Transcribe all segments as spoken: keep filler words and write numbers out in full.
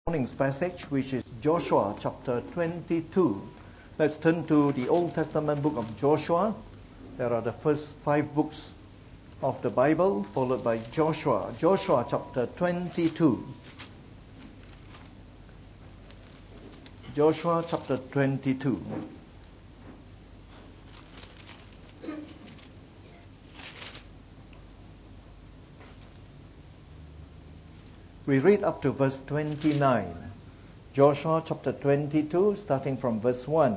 Morning's passage, which is Joshua chapter twenty-two. Let's turn to the Old Testament book of Joshua. There are the first five books of the Bible, followed by Joshua. Joshua chapter twenty-two. Joshua chapter twenty-two. We read up to verse twenty-nine. Joshua chapter twenty-two, starting from verse one.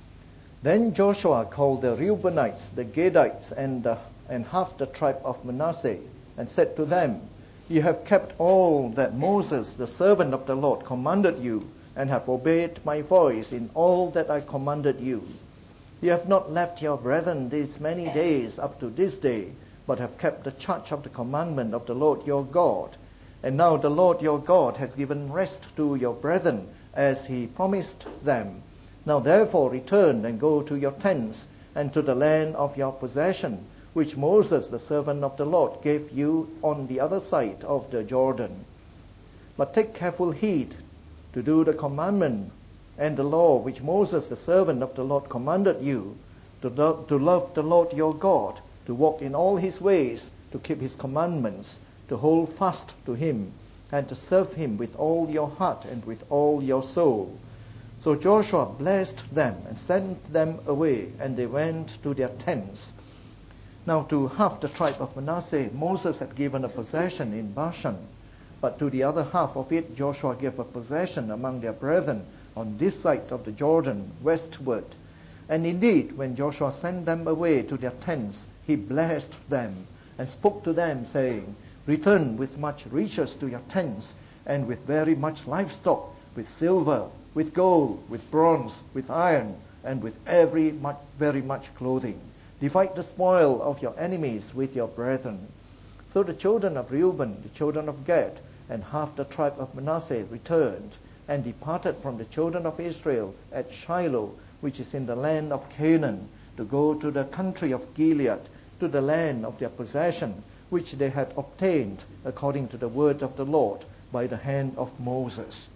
Then Joshua called the Reubenites, the Gadites, and, the, and half the tribe of Manasseh, and said to them, "You have kept all that Moses, the servant of the Lord, commanded you, and have obeyed my voice in all that I commanded you. You have not left your brethren these many days up to this day, but have kept the charge of the commandment of the Lord your God. And now the Lord your God has given rest to your brethren, as he promised them. Now therefore return and go to your tents, and to the land of your possession, which Moses the servant of the Lord gave you on the other side of the Jordan. But take careful heed to do the commandment and the law which Moses the servant of the Lord commanded you, to, do, to love the Lord your God, to walk in all his ways, to keep his commandments, to hold fast to him, and to serve him with all your heart and with all your soul." So Joshua blessed them and sent them away, and they went to their tents. Now to half the tribe of Manasseh Moses had given a possession in Bashan, but to the other half of it Joshua gave a possession among their brethren on this side of the Jordan, westward. And indeed, when Joshua sent them away to their tents, he blessed them and spoke to them, saying, "Return with much riches to your tents, and with very much livestock, with silver, with gold, with bronze, with iron, and with every much, very much clothing. Divide the spoil of your enemies with your brethren." So the children of Reuben, the children of Gad, and half the tribe of Manasseh returned, and departed from the children of Israel at Shiloh, which is in the land of Canaan, to go to the country of Gilead, to the land of their possession, which they had obtained according to the word of the Lord by the hand of Moses.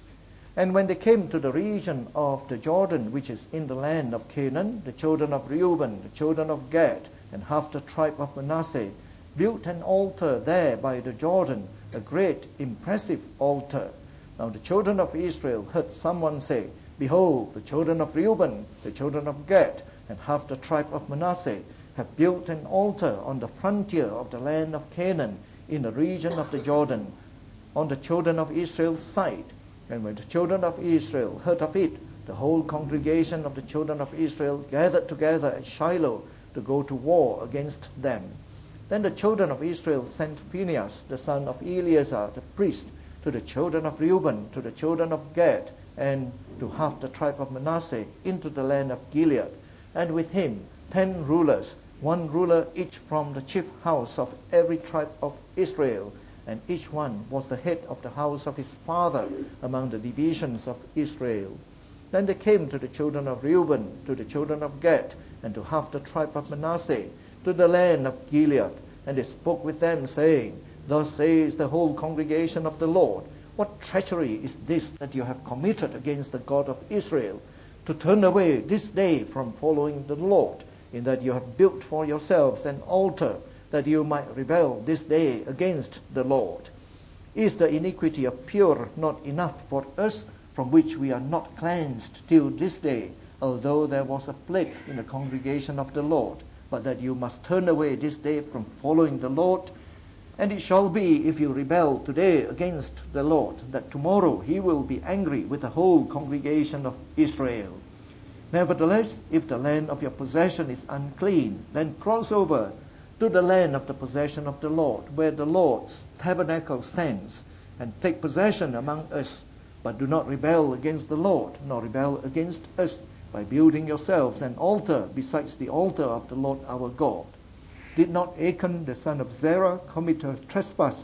And when they came to the region of the Jordan, which is in the land of Canaan, the children of Reuben, the children of Gad, and half the tribe of Manasseh built an altar there by the Jordan, a great, impressive altar. Now the children of Israel heard someone say, "Behold, the children of Reuben, the children of Gad, and half the tribe of Manasseh have built an altar on the frontier of the land of Canaan, in the region of the Jordan, on the children of Israel's side." And when the children of Israel heard of it, the whole congregation of the children of Israel gathered together at Shiloh to go to war against them. Then the children of Israel sent Phinehas, the son of Eleazar, the priest, to the children of Reuben, to the children of Gad, and to half the tribe of Manasseh, into the land of Gilead, and with him ten rulers, one ruler each from the chief house of every tribe of Israel, and each one was the head of the house of his father among the divisions of Israel. Then they came to the children of Reuben, to the children of Gad, and to half the tribe of Manasseh, to the land of Gilead, and they spoke with them, saying, "Thus says the whole congregation of the Lord, what treachery is this that you have committed against the God of Israel, to turn away this day from following the Lord, in that you have built for yourselves an altar, that you might rebel this day against the Lord? Is the iniquity of Pur not enough for us, from which we are not cleansed till this day, although there was a plague in the congregation of the Lord, but that you must turn away this day from following the Lord? And it shall be, if you rebel today against the Lord, that tomorrow he will be angry with the whole congregation of Israel. Nevertheless, if the land of your possession is unclean, then cross over to the land of the possession of the Lord, where the Lord's tabernacle stands, and take possession among us. But do not rebel against the Lord, nor rebel against us, by building yourselves an altar besides the altar of the Lord our God. Did not Achan the son of Zerah commit a trespass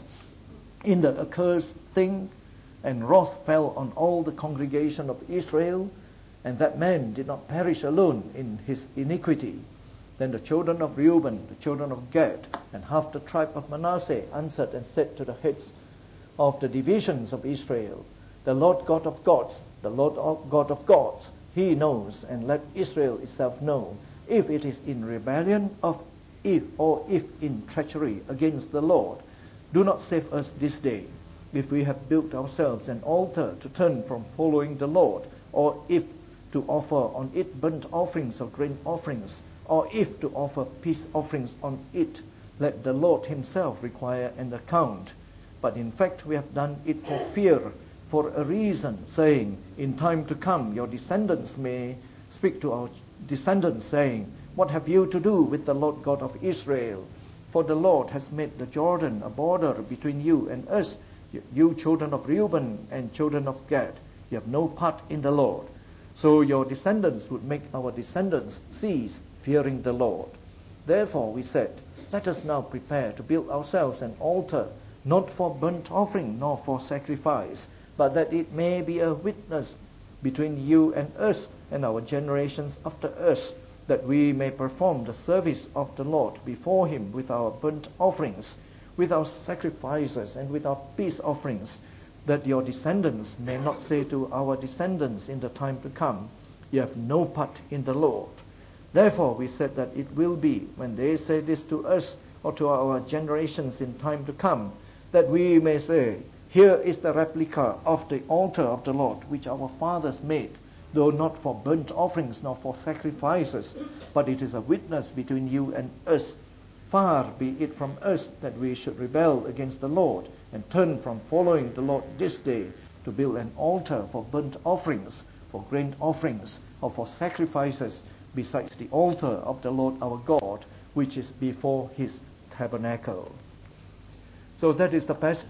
in the accursed thing, and wrath fell on all the congregation of Israel? And that man did not perish alone in his iniquity." Then the children of Reuben, the children of Gad, and half the tribe of Manasseh answered and said to the heads of the divisions of Israel, The Lord God of gods, the Lord of God of gods, He knows, and let Israel itself know, if it is in rebellion of if or if in treachery against the Lord. Do not save us this day, if we have built ourselves an altar to turn from following the Lord, or if to offer on it burnt offerings or grain offerings, or if to offer peace offerings on it. Let the Lord Himself require an account. But in fact we have done it for fear, for a reason, saying, in time to come your descendants may speak to our descendants, saying, what have you to do with the Lord God of Israel? For the Lord has made the Jordan a border between you and us, you children of Reuben and children of Gad. You have no part in the Lord. So your descendants would make our descendants cease fearing the Lord. Therefore we said, let us now prepare to build ourselves an altar, not for burnt offering nor for sacrifice, but that it may be a witness between you and us and our generations after us, that we may perform the service of the Lord before Him with our burnt offerings, with our sacrifices, and with our peace offerings, that your descendants may not say to our descendants in the time to come, you have no part in the Lord. Therefore we said that it will be, when they say this to us or to our generations in time to come, that we may say, here is the replica of the altar of the Lord, which our fathers made, though not for burnt offerings nor for sacrifices, but it is a witness between you and us. Far be it from us that we should rebel against the Lord and turn from following the Lord this day to build an altar for burnt offerings, for grain offerings, or for sacrifices, besides the altar of the Lord our God, which is before His tabernacle. So that is the passage.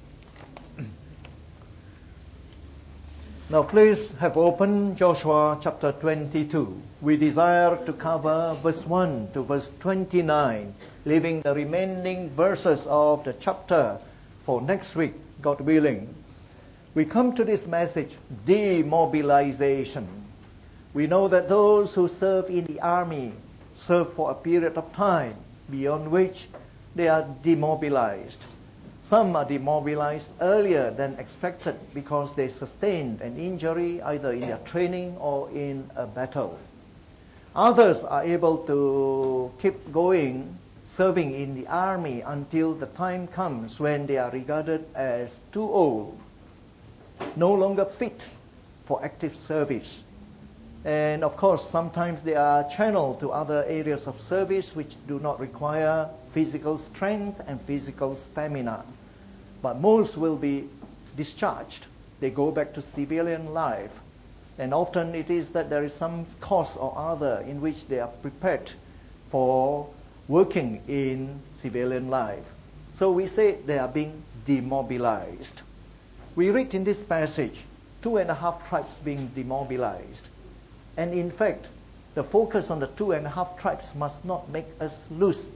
Now please have opened Joshua chapter twenty-two. We desire to cover verse one to verse twenty-nine, leaving the remaining verses of the chapter for next week, God willing. We come to this message, demobilization. We know that those who serve in the army serve for a period of time, beyond which they are demobilized. Some are demobilized earlier than expected because they sustained an injury either in their training or in a battle. Others are able to keep going, serving in the army until the time comes when they are regarded as too old, no longer fit for active service. And of course, sometimes they are channeled to other areas of service which do not require physical strength and physical stamina. But most will be discharged. They go back to civilian life. And often it is that there is some cause or other in which they are prepared for working in civilian life. So we say they are being demobilized. We read in this passage, two and a half tribes being demobilized. And in fact, the focus on the two and a half tribes must not make us lose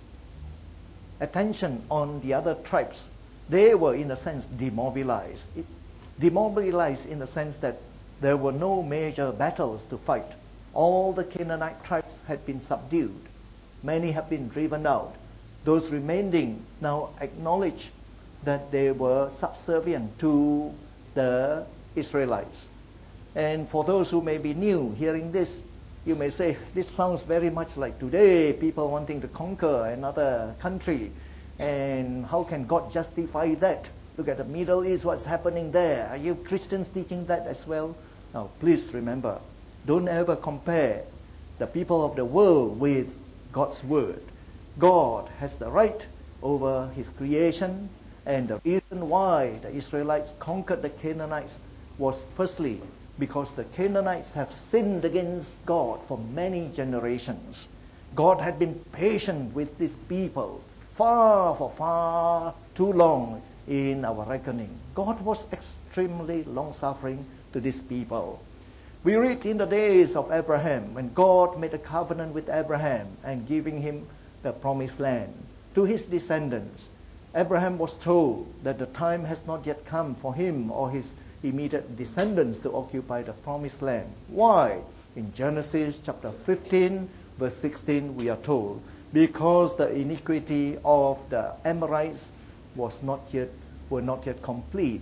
attention on the other tribes. They were, in a sense, demobilized. It, demobilized in the sense that there were no major battles to fight. All the Canaanite tribes had been subdued. Many have been driven out. Those remaining now acknowledge that they were subservient to the Israelites. And for those who may be new hearing this, you may say, this sounds very much like today, people wanting to conquer another country. And how can God justify that? Look at the Middle East, what's happening there. Are you Christians teaching that as well? Now, please remember, don't ever compare the people of the world with God's word. God has the right over His creation, and the reason why the Israelites conquered the Canaanites was firstly because the Canaanites have sinned against God for many generations. God had been patient with these people far, for far too long in our reckoning. God was extremely long-suffering to these people. We read in the days of Abraham, when God made a covenant with Abraham and giving him the promised land to his descendants. Abraham was told that the time has not yet come for him or his immediate descendants to occupy the promised land. Why? In Genesis chapter fifteen, verse sixteen, we are told, because the iniquity of the Amorites was not yet were not yet complete,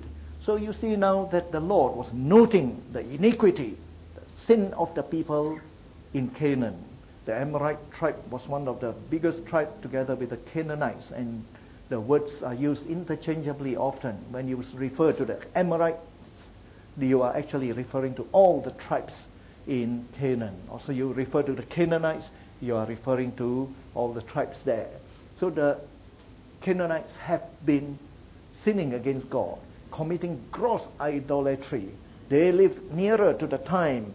So you see now that the Lord was noting the iniquity, the sin of the people in Canaan. The Amorite tribe was one of the biggest tribes together with the Canaanites, and the words are used interchangeably often. When you refer to the Amorites, you are actually referring to all the tribes in Canaan. Also, you refer to the Canaanites, you are referring to all the tribes there. So the Canaanites have been sinning against God, committing gross idolatry. They lived nearer to the time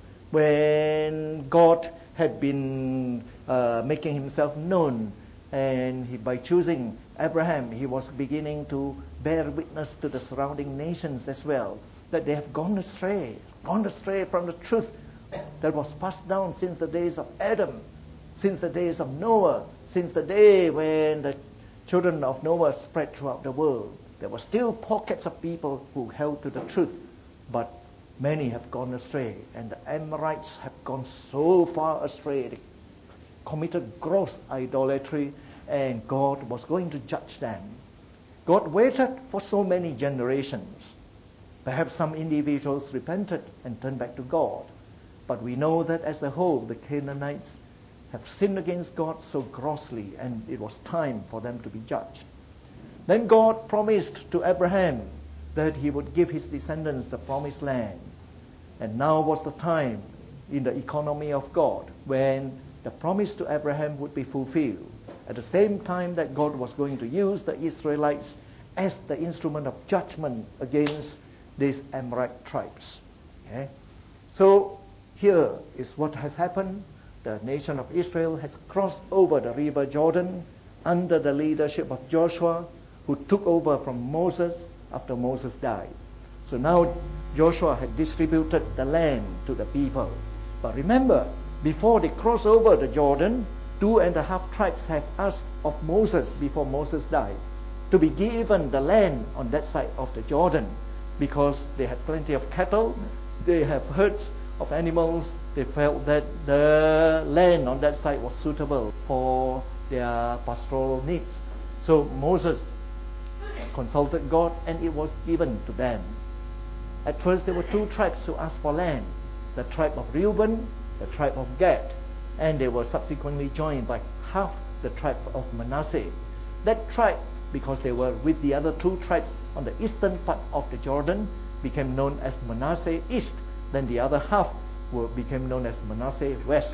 when God had been uh, making himself known, and he, by choosing Abraham, he was beginning to bear witness to the surrounding nations as well, that they have gone astray, gone astray from the truth that was passed down since the days of Adam, since the days of Noah, since the day when the children of Noah spread throughout the world. There were still pockets of people who held to the truth, but many have gone astray, and the Amorites have gone so far astray. They committed gross idolatry, and God was going to judge them. God waited for so many generations. Perhaps some individuals repented and turned back to God. But we know that as a whole, the Canaanites have sinned against God so grossly, and it was time for them to be judged. Then God promised to Abraham that he would give his descendants the promised land. And now was the time in the economy of God when the promise to Abraham would be fulfilled. At the same time that God was going to use the Israelites as the instrument of judgment against these Amorite tribes. Okay? So here is what has happened. The nation of Israel has crossed over the river Jordan under the leadership of Joshua, who took over from Moses after Moses died. So now Joshua had distributed the land to the people. But remember, before they crossed over the Jordan, two and a half tribes had asked of Moses before Moses died to be given the land on that side of the Jordan, because they had plenty of cattle, they have herds of animals. They felt that the land on that side was suitable for their pastoral needs. So Moses consulted God, and it was given to them. At first there were two tribes who asked for land, the tribe of Reuben, the tribe of Gad, and they were subsequently joined by half the tribe of Manasseh. That tribe, because they were with the other two tribes on the eastern part of the Jordan, became known as Manasseh East. Then the other half were, became known as Manasseh West.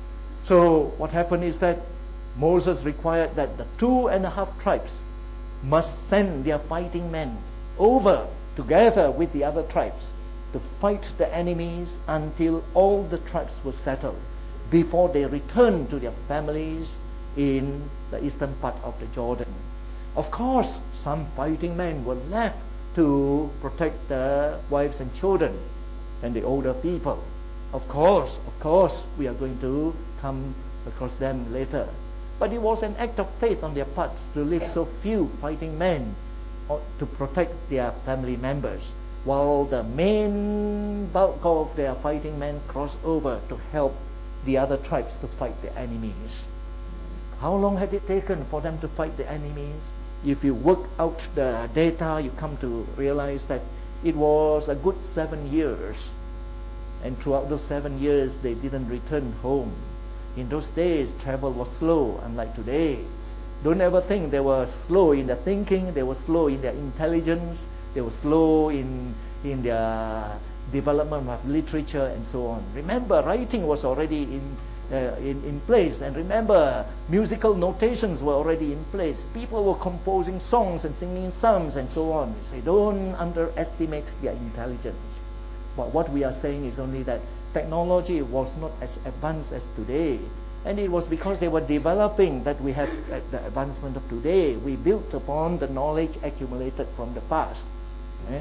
So what happened is that Moses required that the two and a half tribes must send their fighting men over together with the other tribes to fight the enemies until all the tribes were settled before they returned to their families in the eastern part of the Jordan. Of course, some fighting men were left to protect the wives and children and the older people. Of course, of course, we are going to come across them later. But it was an act of faith on their part to leave so few fighting men to protect their family members, while the main bulk of their fighting men crossed over to help the other tribes to fight the enemies. How long had it taken for them to fight the enemies? If you work out the data, you come to realize that it was a good seven years. And throughout those seven years, they didn't return home. In those days, travel was slow, unlike today. Don't ever think they were slow in their thinking, they were slow in their intelligence, they were slow in, in their development of literature and so on. Remember, writing was already in, uh, in, in place, and remember, musical notations were already in place. People were composing songs and singing psalms and so on. So don't underestimate their intelligence. But what we are saying is only that technology was not as advanced as today. And it was because they were developing that we have the advancement of today. We built upon the knowledge accumulated from the past. Okay?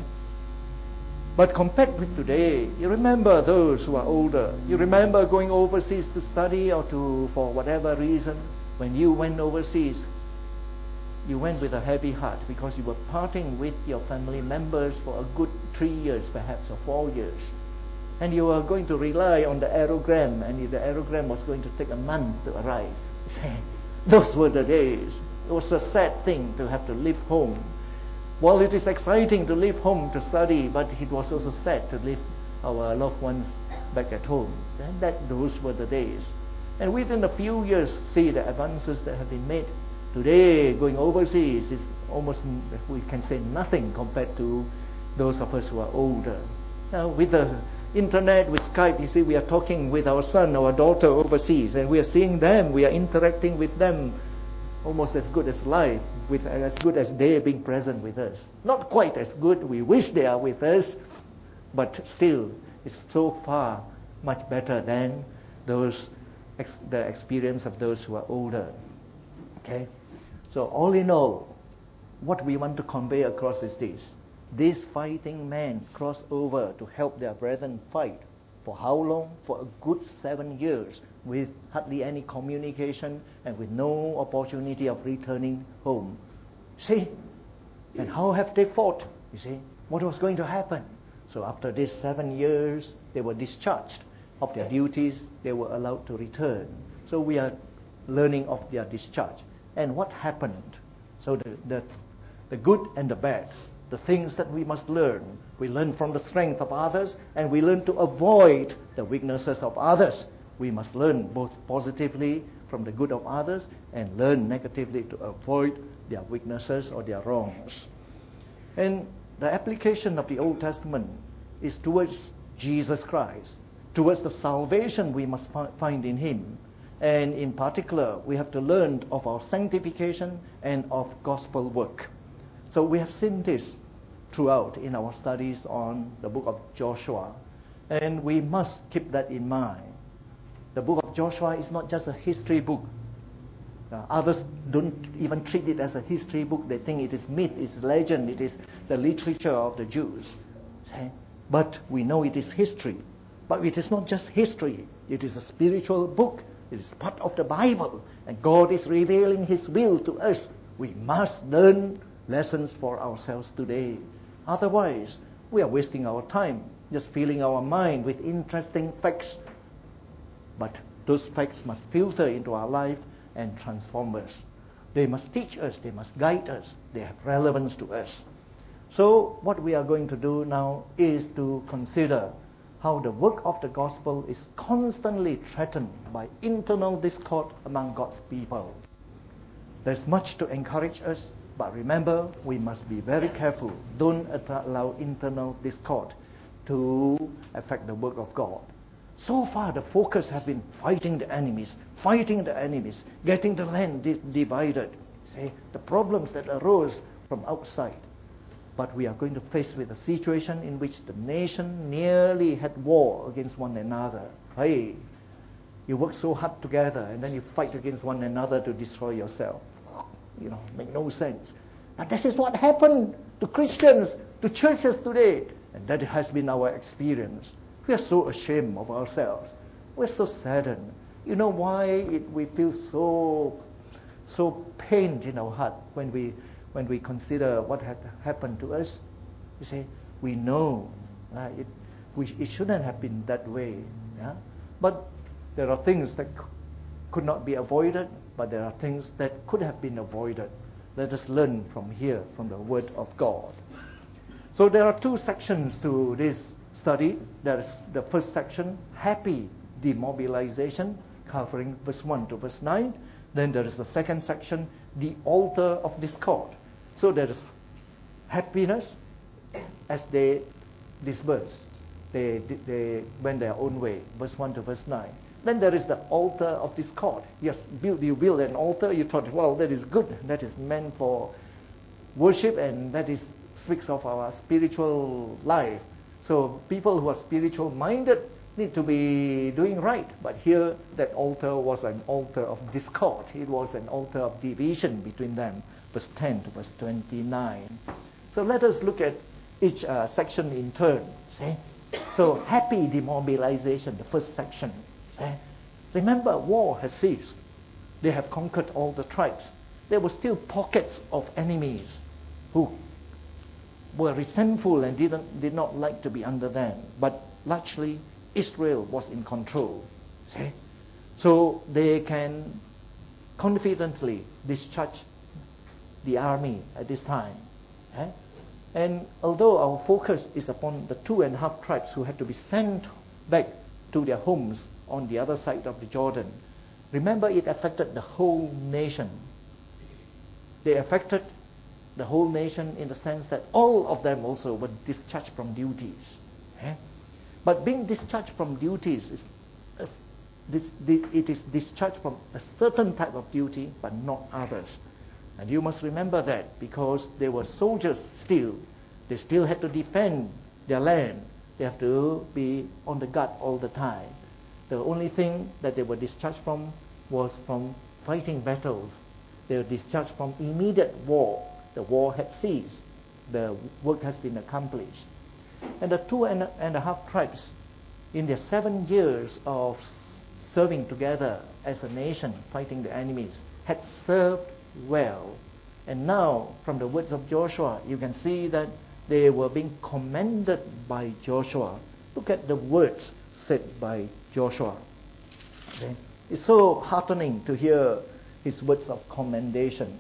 But compared with today, you remember those who are older. You remember going overseas to study or to, for whatever reason, when you went overseas, you went with a heavy heart because you were parting with your family members for a good three years perhaps, or four years. And you were going to rely on the aerogram, and the aerogram was going to take a month to arrive. Those were the days. It was a sad thing to have to leave home While it is exciting to leave home to study, but it was also sad to leave our loved ones back at home. And that those were the days. And within a few years, see the advances that have been made. Today, going overseas is almost, we can say, nothing compared to those of us who are older. Now, with the internet, with Skype, you see, we are talking with our son, our daughter overseas, and we are seeing them, we are interacting with them almost as good as live, with as good as they being present with us. Not quite as good, we wish they are with us, but still, it's so far much better than those ex- the experience of those who are older. Okay? So all in all, what we want to convey across is this. These fighting men cross over to help their brethren fight. For how long? For a good seven years, with hardly any communication and with no opportunity of returning home. See? And how have they fought? You see? What was going to happen? So after these seven years, they were discharged of their duties. They were allowed to return. So we are learning of their discharge. And what happened? So the, the, the good and the bad. The things that we must learn. We learn from the strength of others, and we learn to avoid the weaknesses of others. We must learn both positively from the good of others and learn negatively to avoid their weaknesses or their wrongs. And the application of the Old Testament is towards Jesus Christ, towards the salvation we must find in Him. And in particular, we have to learn of our sanctification and of gospel work. So we have seen this throughout in our studies on the book of Joshua. And we must keep that in mind. The book of Joshua is not just a history book. Uh, others don't even treat it as a history book. They think it is myth, it's legend, it is the literature of the Jews. See? But we know it is history. But it is not just history. It is a spiritual book. It is part of the Bible. And God is revealing His will to us. We must learn lessons for ourselves today. Otherwise, we are wasting our time just filling our mind with interesting facts. But those facts must filter into our life and transform us. They must teach us, they must guide us, they have relevance to us. So what we are going to do now is to consider how the work of the gospel is constantly threatened by internal discord among God's people. There's much to encourage us, but remember, we must be very careful. Don't allow internal discord to affect the work of God. So far, the focus has been fighting the enemies, fighting the enemies, getting the land di- divided. See, the problems that arose from outside. But we are going to face with a situation in which the nation nearly had war against one another. Hey, you work so hard together and then you fight against one another to destroy yourself. You know, make no sense. But this is what happened to Christians, to churches today. And that has been our experience. We are so ashamed of ourselves. We're so saddened. You know why it, we feel so so pained in our heart when we when we consider what had happened to us? You see, we know uh, it we, it shouldn't have been that way. Yeah? But there are things that c- could not be avoided, but there are things that could have been avoided. Let us learn from here, from the Word of God. So there are two sections to this study. There is the first section, happy demobilization, covering verse one to verse nine. Then there is the second section, the altar of discord. So there is happiness as they disperse. They, they went their own way, verse one to verse nine. Then there is the altar of discord. Yes, build, you build an altar, you thought, well, that is good. That is meant for worship, and that is speaks of our spiritual life. So people who are spiritual minded need to be doing right. But here that altar was an altar of discord. It was an altar of division between them. Verse ten to verse twenty-nine. So let us look at each uh, section in turn. See? So happy demobilization, the first section. See? Remember, war has ceased. They have conquered all the tribes. There were still pockets of enemies who were resentful and didn't did not like to be under them. But largely, Israel was in control. See? So they can confidently discharge the army at this time. Eh? And although our focus is upon the two and a half tribes who had to be sent back to their homes on the other side of the Jordan, remember it affected the whole nation. They affected the whole nation in the sense that all of them also were discharged from duties. Eh? But being discharged from duties, is, is, this, it is discharged from a certain type of duty, but not others. And you must remember that, because they were soldiers still. They still had to defend their land. They have to be on the guard all the time. The only thing that they were discharged from was from fighting battles. They were discharged from immediate war. The war had ceased. The work has been accomplished. And the two and, and a half tribes, in their seven years of serving together as a nation, fighting the enemies, had served well. And now, from the words of Joshua, you can see that they were being commended by Joshua. Look at the words said by Joshua. Okay? It's so heartening to hear his words of commendation.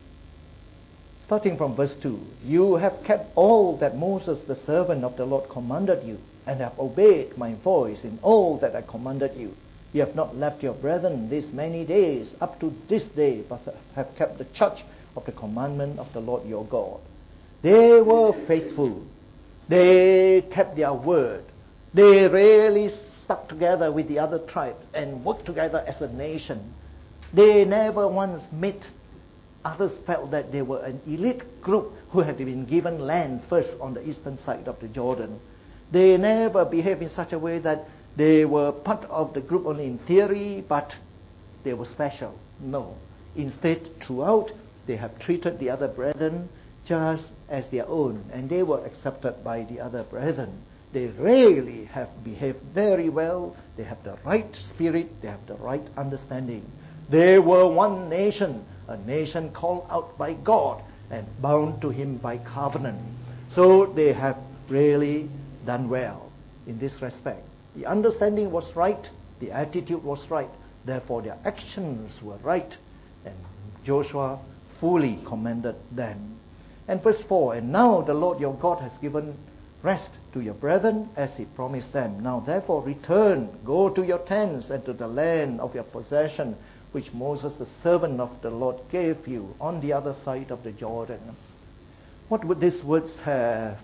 Starting from verse two, you have kept all that Moses, the servant of the Lord, commanded you, and have obeyed my voice in all that I commanded you. You have not left your brethren these many days up to this day, but have kept the charge of the commandment of the Lord your God. They were faithful. They kept their word. They really stuck together with the other tribes and worked together as a nation. They never once met. Others felt that they were an elite group who had been given land first on the eastern side of the Jordan. They never behaved in such a way that they were part of the group only in theory, but they were special. No. Instead, throughout, they have treated the other brethren just as their own, and they were accepted by the other brethren. They really have behaved very well. They have the right spirit. They have the right understanding. They were one nation, a nation called out by God and bound to Him by covenant. So they have really done well in this respect. The understanding was right. The attitude was right. Therefore, their actions were right. And Joshua fully commended them. And verse four, and now the Lord your God has given rest to your brethren as He promised them. Now therefore return, go to your tents and to the land of your possession, which Moses the servant of the Lord gave you on the other side of the Jordan. What would these words have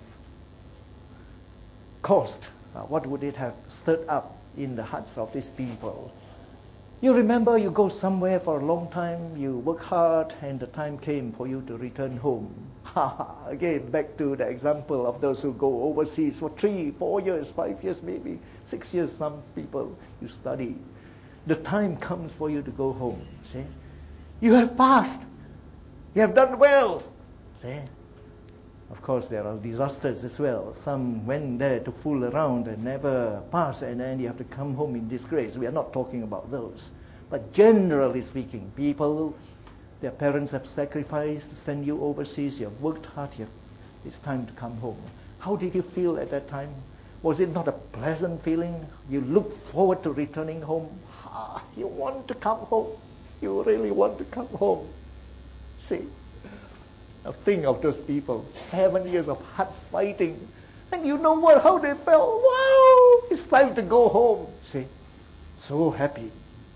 caused? Uh, what would it have stirred up in the hearts of these people? You remember, you go somewhere for a long time, you work hard, and the time came for you to return home. Again, back to the example of those who go overseas for three, four years, five years, maybe six years, some people, you study. The time comes for you to go home, see? You have passed. You have done well, see? Of course, there are disasters as well. Some went there to fool around and never pass, and then you have to come home in disgrace. We are not talking about those. But generally speaking, people, their parents have sacrificed to send you overseas. You have worked hard. You have, it's time to come home. How did you feel at that time? Was it not a pleasant feeling? You look forward to returning home. Ah, you want to come home. You really want to come home. See? Now think of those people, seven years of hard fighting. And you know what? How they felt. Wow, it's time to go home. See, so happy.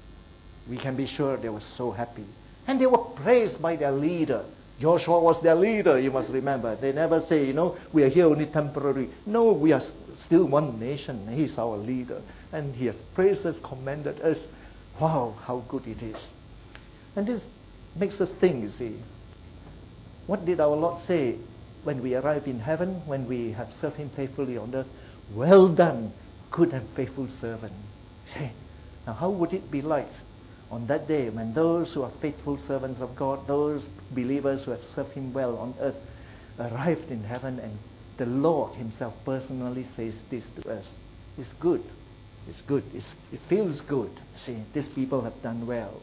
We can be sure they were so happy. And they were praised by their leader. Joshua was their leader, you must remember. They never say, you know, we are here only temporary. No, we are still one nation. He's our leader. And he has praised us, commended us. Wow, how good it is. And this makes us think, you see. What did our Lord say when we arrive in heaven, when we have served Him faithfully on earth? Well done, good and faithful servant. Now how would it be like on that day when those who are faithful servants of God, those believers who have served Him well on earth, arrived in heaven and the Lord Himself personally says this to us? It's good. It's good. It's, it feels good. See, these people have done well.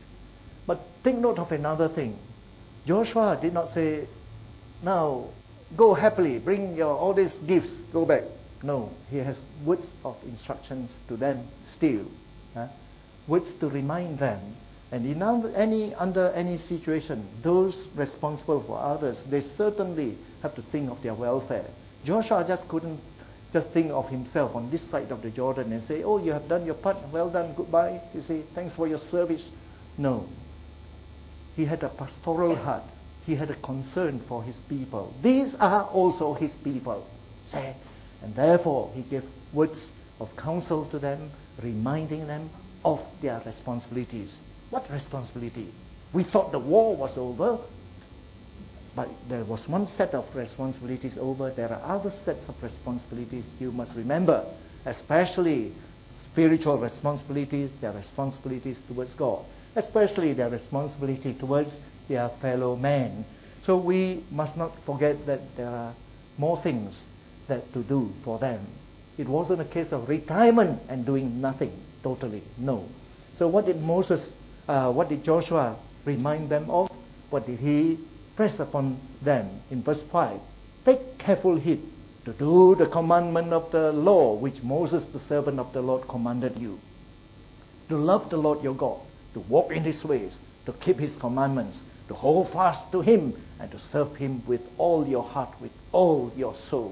But take note of another thing. Joshua did not say, now go happily, bring your all these gifts, go back. No, he has words of instructions to them still. Huh? Words to remind them And in under any, under any situation, those responsible for others, they certainly have to think of their welfare. Joshua just couldn't just think of himself on this side of the Jordan and say, oh, you have done your part, well done, goodbye, you see, thanks for your service. No. He had a pastoral heart. He had a concern for his people. These are also his people. Say, and therefore he gave words of counsel to them, reminding them of their responsibilities. What responsibility? We thought the war was over, but there was one set of responsibilities over. There are other sets of responsibilities you must remember, especially spiritual responsibilities, their responsibilities towards God, especially their responsibility towards their fellow man. So we must not forget that there are more things that to do for them. It wasn't a case of retirement and doing nothing totally. No. So what did Moses, uh, what did Joshua remind them of? What did he press upon them in verse five? Take careful heed to do the commandment of the law which Moses, the servant of the Lord, commanded you. To love the Lord your God, to walk in his ways, to keep his commandments, to hold fast to him, and to serve him with all your heart, with all your soul.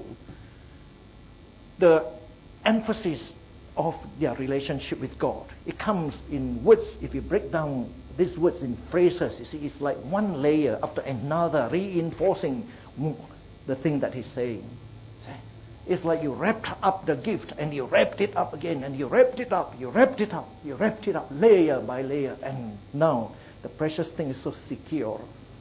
The emphasis of their relationship with God, it comes in words. If you break down these words in phrases, you see, it's like one layer after another, reinforcing the thing that he's saying. It's like you wrapped up the gift and you wrapped it up again and you wrapped it up, you wrapped it up, you wrapped it up layer by layer, and now the precious thing is so secure.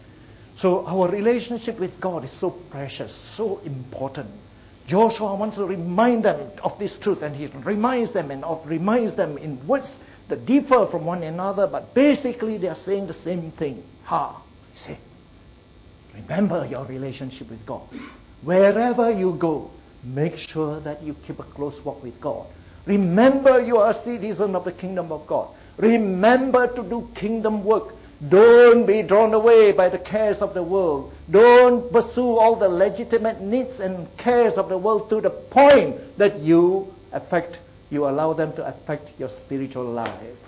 So our relationship with God is so precious, so important. Joshua wants to remind them of this truth, and he reminds them and of, reminds them in words that differ from one another, but basically they are saying the same thing. Ha! See, remember your relationship with God. Wherever you go, make sure that you keep a close walk with God. Remember you are a citizen of the kingdom of God. Remember to do kingdom work. Don't be drawn away by the cares of the world. Don't pursue all the legitimate needs and cares of the world to the point that you affect, you allow them to affect your spiritual life.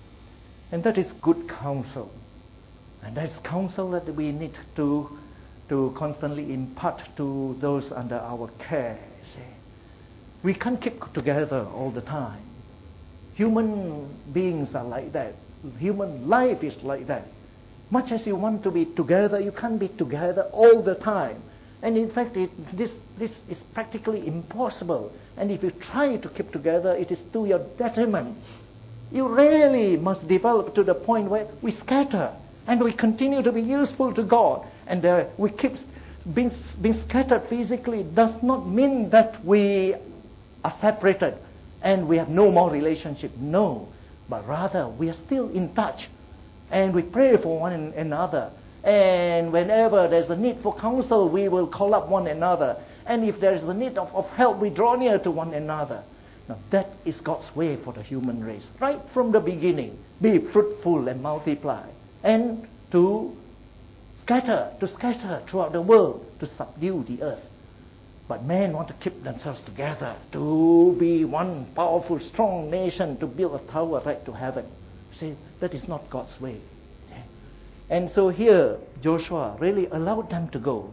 And that is good counsel. And that's counsel that we need to, to constantly impart to those under our care. See? We can't keep together all the time. Human beings are like that. Human life is like that. Much as you want to be together, you can't be together all the time. And in fact, it, this, this is practically impossible. And if you try to keep together, it is to your detriment. You really must develop to the point where we scatter and we continue to be useful to God. And uh, we keep being, being scattered physically does not mean that we are separated and we have no more relationship. No. But rather, we are still in touch. And we pray for one another. And whenever there's a need for counsel, we will call up one another. And if there's a need of, of help, we draw near to one another. Now, that is God's way for the human race. Right from the beginning, be fruitful and multiply. And to scatter, to scatter throughout the world, to subdue the earth. But men want to keep themselves together, to be one powerful, strong nation, to build a tower right to heaven. See, that is not God's way. See? And so here, Joshua really allowed them to go.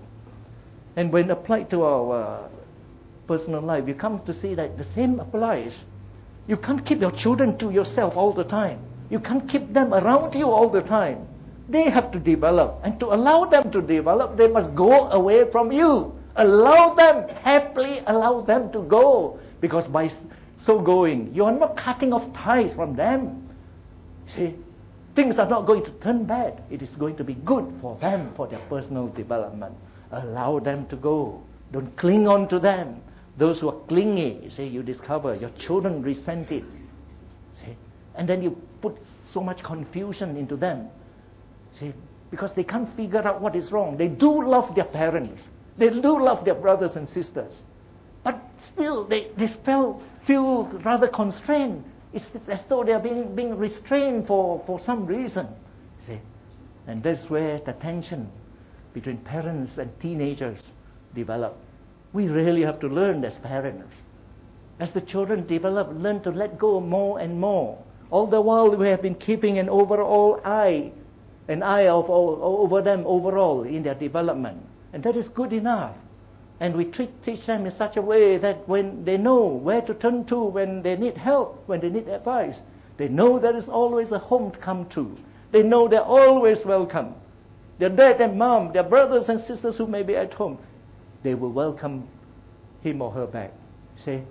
And when applied to our uh, personal life, you come to see that the same applies. You can't keep your children to yourself all the time. You can't keep them around you all the time. They have to develop. And to allow them to develop, they must go away from you. Allow them, happily allow them to go. Because by so going, you are not cutting off ties from them. See, things are not going to turn bad. It is going to be good for them, for their personal development. Allow them to go. Don't cling on to them. Those who are clingy, you see, you discover your children resent it. See, and then you put so much confusion into them. See, because they can't figure out what is wrong. They do love their parents. They do love their brothers and sisters. But still, they, they feel, feel rather constrained. It's, it's as though they are being, being restrained for, for some reason. See? And that's where the tension between parents and teenagers develop. We really have to learn as parents. As the children develop, learn to let go more and more All the while we have been keeping an overall eye, an eye of all, over them overall in their development. And that is good enough. And we treat, teach them in such a way that when they know where to turn to when they need help, when they need advice, they know there is always a home to come to. They know they're always welcome. Their dad and mom, their brothers and sisters who may be at home, they will welcome him or her back. See?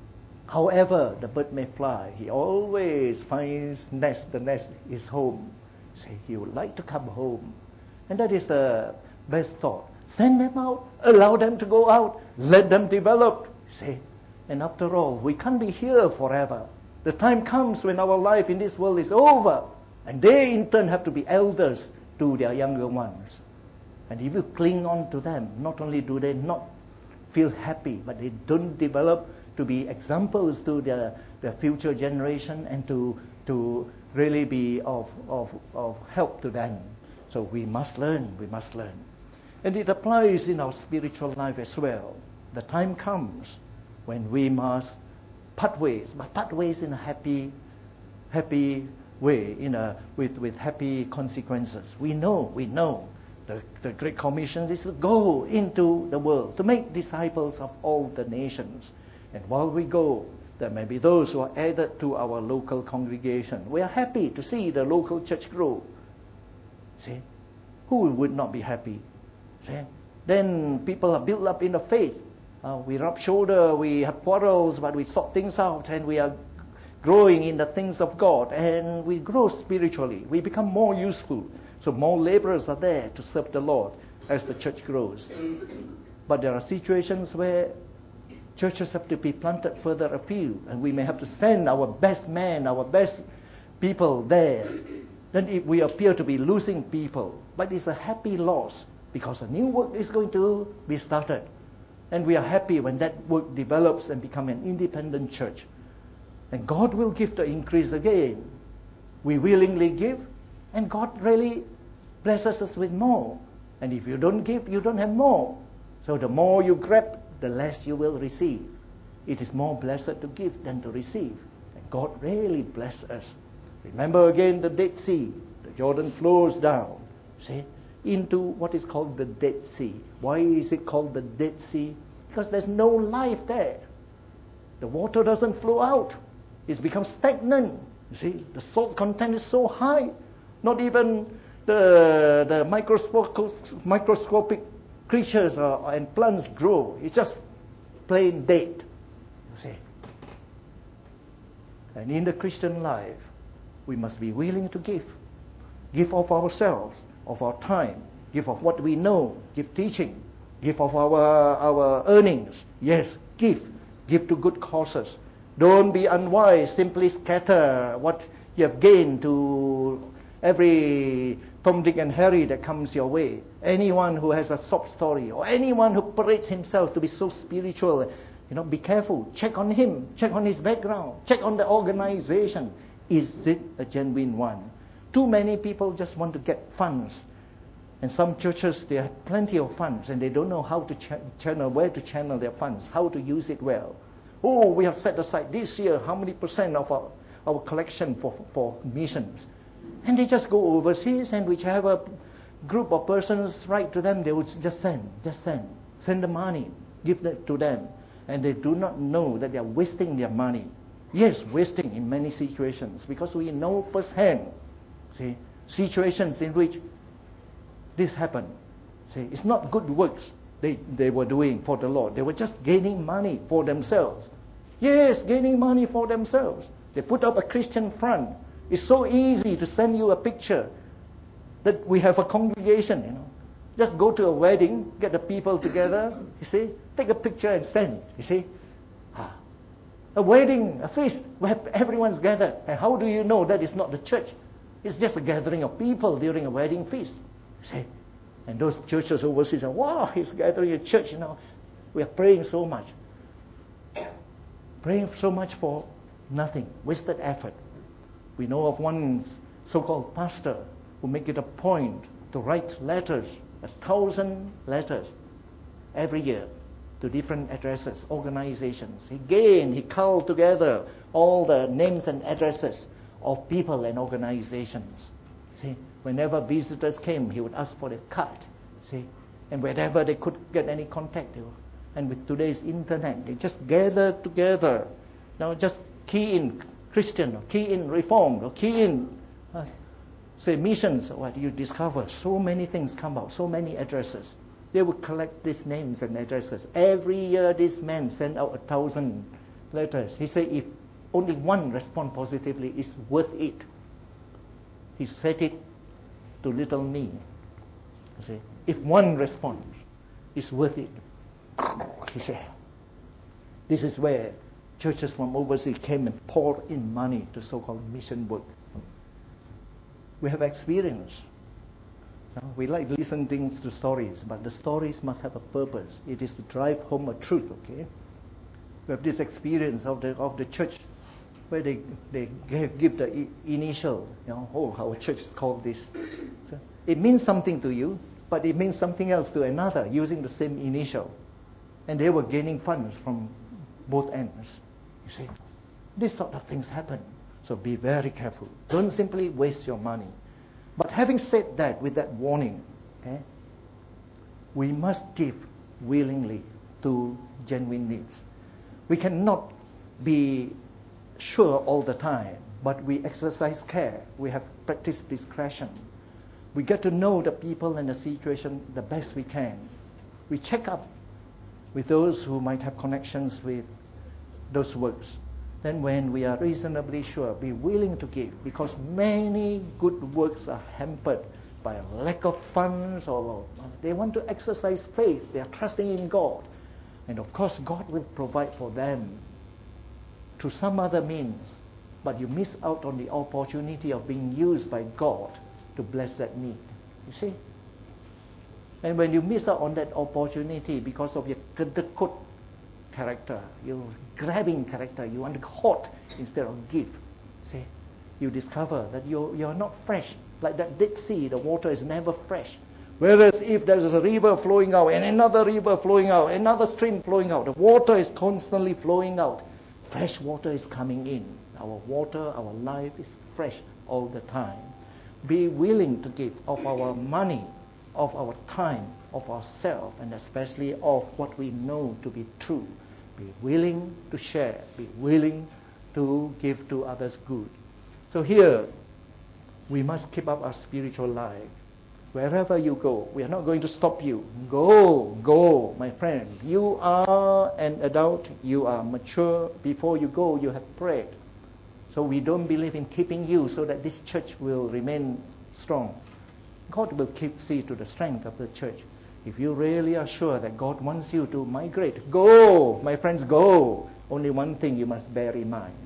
However the bird may fly, he always finds nest, the nest is home. See, he would like to come home. And that is the best thought. Send them out, allow them to go out, let them develop. See? And after all, we can't be here forever. The time comes when our life in this world is over, and they in turn have to be elders to their younger ones. And if you cling on to them, not only do they not feel happy, but they don't develop to be examples to their, their future generation and to, to really be of, of, of help to them. So we must learn, we must learn. And it applies in our spiritual life as well. The time comes when we must part ways, but part ways in a happy, happy way, in a with, with happy consequences. We know, we know. The, the Great Commission is to go into the world, to make disciples of all the nations. And while we go, there may be those who are added to our local congregation. We are happy to see the local church grow. See? Who would not be happy? See? Then people are built up in the faith. Uh, we rub shoulder, we have quarrels, but we sort things out, and we are growing in the things of God, and we grow spiritually. We become more useful. So more laborers are there to serve the Lord as the church grows. But there are situations where churches have to be planted further afield, and we may have to send our best men, our best people there. Then if we appear to be losing people, but it's a happy loss because a new work is going to be started. And we are happy when that work develops and becomes an independent church. And God will give the increase again. We willingly give, and God really blesses us with more. And if you don't give, you don't have more. So the more you grab, the less you will receive. It is more blessed to give than to receive. And God really blesses us. Remember again the Dead Sea. The Jordan flows down, see, into what is called the Dead Sea. Why is it called the Dead Sea? Because there's no life there. The water doesn't flow out. It's become stagnant. You see, the salt content is so high. Not even the, the microscopic, microscopic creatures are, and plants grow. It's just plain dead. You see. And in the Christian life, we must be willing to give. Give of ourselves, of our time, give of what we know, give teaching, give of our, our earnings. Yes, give. Give to good causes. Don't be unwise, simply scatter what you have gained to every Tom, Dick, and Harry that comes your way. Anyone who has a sob story, or anyone who parades himself to be so spiritual, you know, be careful. Check on him. Check on his background. Check on the organization. Is it a genuine one? Too many people just want to get funds. And some churches, they have plenty of funds, and they don't know how to ch- channel, where to channel their funds, how to use it well. Oh, we have set aside this year how many percent of our, our collection for, for missions. And they just go overseas, and whichever group of persons write to them, they would just send, just send. Send the money, give it to them. And they do not know that they are wasting their money. Yes, wasting in many situations, because we know firsthand, see, situations in which this happened. See, it's not good works they, they were doing for the Lord. They were just gaining money for themselves. Yes, gaining money for themselves. They put up a Christian front. It's so easy to send you a picture that we have a congregation, you know. Just go to a wedding, get the people together, you see, take a picture and send, you see. Ah. A wedding, a feast, where everyone's gathered. And how do you know that it's not the church? It's just a gathering of people during a wedding feast. See? And those churches overseas say, wow, he's gathering a church, you know. We are praying so much. Praying so much for nothing, wasted effort. We know of one so-called pastor who make it a point to write letters, a thousand letters every year to different addresses, organizations. Again, he culled together all the names and addresses of people and organizations. See, whenever visitors came, he would ask for a card. See, and wherever they could get any contact, they were, and with today's internet, they just gather together. Now just key in Christian, or key in Reformed, or key in, uh, say, missions, or what, you discover so many things come out, so many addresses. They would collect these names and addresses. Every year, this man sent out a thousand letters. He said, if only one respond positively, it's worth it. He said it to little me. You see, if one responds, it's worth it. He said, this is where churches from overseas came and poured in money to so-called mission work. We have experience. We like listening to stories, but the stories must have a purpose. It is to drive home a truth, okay? We have this experience of the of the church where they they give the initial, you know, oh, our church is called this. So it means something to you, but it means something else to another using the same initial. And they were gaining funds from both ends. You see, this sort of things happen. So be very careful. Don't simply waste your money. But having said that, with that warning, okay, we must give willingly to genuine needs. We cannot be sure all the time, but we exercise care. We have practiced discretion. We get to know the people and the situation the best we can. We check up with those who might have connections with those works. Then when we are reasonably sure, be willing to give, because many good works are hampered by a lack of funds, or they want to exercise faith. They are trusting in God. And of course, God will provide for them through some other means. But you miss out on the opportunity of being used by God to bless that need. You see? And when you miss out on that opportunity because of your kedekut character, your grabbing character, you want to hoard instead of give. See, you discover that you you are not fresh. Like that Dead Sea, the water is never fresh. Whereas if there is a river flowing out and another river flowing out, another stream flowing out, the water is constantly flowing out. Fresh water is coming in. Our water, our life is fresh all the time. Be willing to give of our money, of our time, of ourselves, and especially of what we know to be true. Be willing to share. Be willing to give to others good. So here, we must keep up our spiritual life. Wherever you go, we are not going to stop you. Go, go, my friend. You are an adult. You are mature. Before you go, you have prayed. So we don't believe in keeping you so that this church will remain strong. God will keep see to the strength of the church. If you really are sure that God wants you to migrate, go, my friends, go. Only one thing you must bear in mind.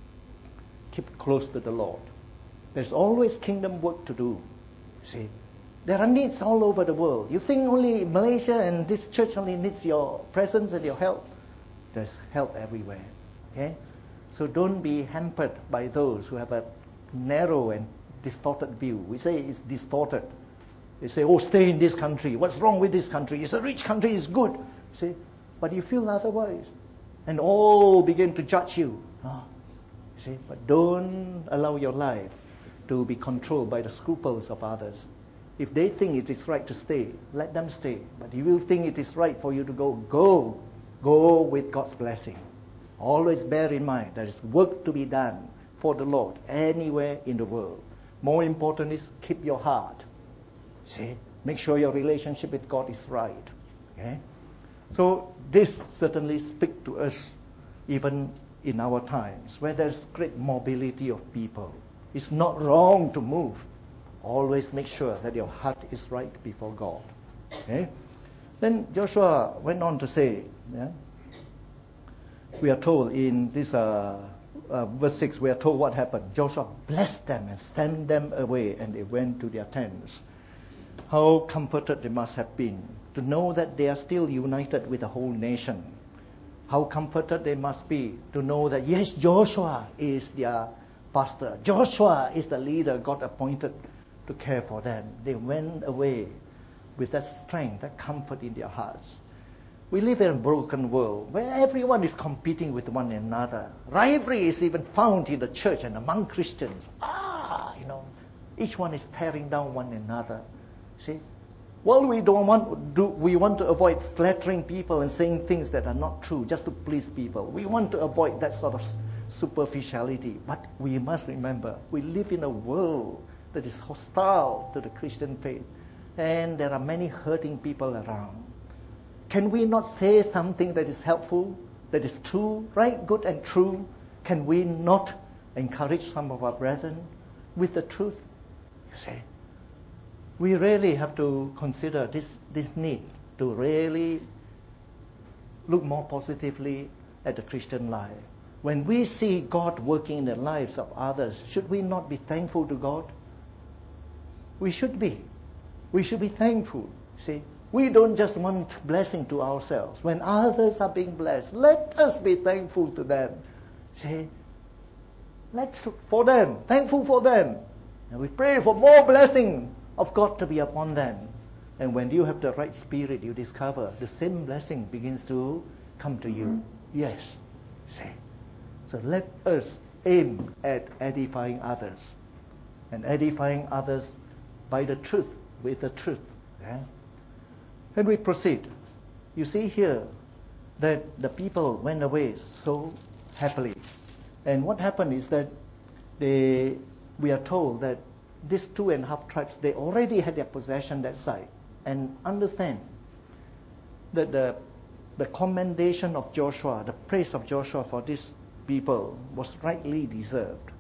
Keep close to the Lord. There's always kingdom work to do. See, there are needs all over the world. You think only Malaysia and this church only needs your presence and your help? There's help everywhere. Okay? So don't be hampered by those who have a narrow and distorted view. We say it's distorted. They say, oh, stay in this country. What's wrong with this country? It's a rich country, it's good. See? But you feel otherwise. And all begin to judge you. Oh, see? But don't allow your life to be controlled by the scruples of others. If they think it is right to stay, let them stay. But if you think it is right for you to go, go. Go with God's blessing. Always bear in mind there is work to be done for the Lord anywhere in the world. More important is keep your heart. See, make sure your relationship with God is right. Okay? So this certainly speaks to us even in our times where there's great mobility of people. It's not wrong to move. Always make sure that your heart is right before God. Okay? Then Joshua went on to say, yeah, we are told in this uh, uh, verse six, we are told what happened. Joshua blessed them and sent them away, and they went to their tents. How comforted they must have been to know that they are still united with the whole nation. How comforted they must be to know that, yes, Joshua is their pastor. Joshua is the leader God appointed to care for them. They went away with that strength, that comfort in their hearts. We live in a broken world where everyone is competing with one another. Rivalry is even found in the church and among Christians. Ah, you know, each one is tearing down one another. See, well, we don't want do we want to avoid flattering people and saying things that are not true just to please people. We want to avoid that sort of superficiality. But we must remember, we live in a world that is hostile to the Christian faith, and there are many hurting people around. Can we not say something that is helpful, that is true, right, good and true? Can we not encourage some of our brethren with the truth? You see, we really have to consider this, this need to really look more positively at the Christian life. When we see God working in the lives of others, should we not be thankful to God? We should be. We should be thankful. See, we don't just want blessing to ourselves. When others are being blessed, let us be thankful to them. See, let's look for them, thankful for them. And we pray for more blessing of God to be upon them. And when you have the right spirit, you discover the same blessing begins to come to you. Yes. See. So let us aim at edifying others. And edifying others by the truth, with the truth. Yeah? And we proceed. You see here that the people went away so happily. And what happened is that they, we are told that these two and a half tribes, they already had their possession that side. And understand that the, the commendation of Joshua, the praise of Joshua for these people was rightly deserved.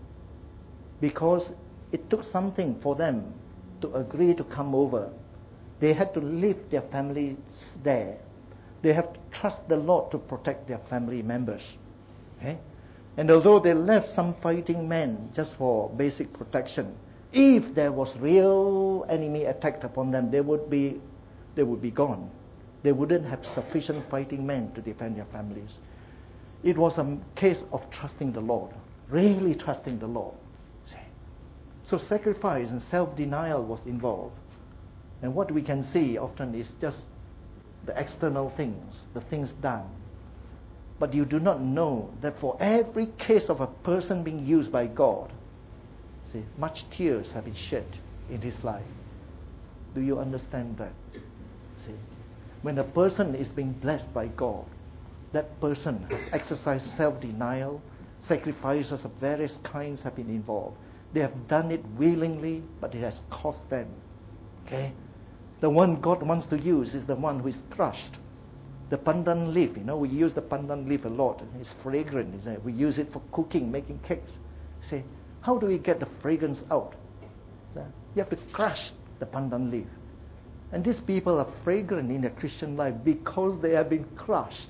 Because it took something for them to agree to come over. They had to leave their families there. They have to trust the Lord to protect their family members. Okay? And although they left some fighting men just for basic protection, if there was real enemy attack upon them, they would be, they would be gone. They wouldn't have sufficient fighting men to defend their families. It was a case of trusting the Lord, really trusting the Lord. See? So sacrifice and self-denial was involved. And what we can see often is just the external things, the things done. But you do not know that for every case of a person being used by God, see, much tears have been shed in his life. Do you understand that? See, when a person is being blessed by God, that person has exercised self-denial, sacrifices of various kinds have been involved. They have done it willingly, but it has cost them. Okay? The one God wants to use is the one who is crushed. The pandan leaf, you know, we use the pandan leaf a lot. It's fragrant. Isn't it? We use it for cooking, making cakes. See, how do we get the fragrance out? You have to crush the pandan leaf. And these people are fragrant in their Christian life because they have been crushed.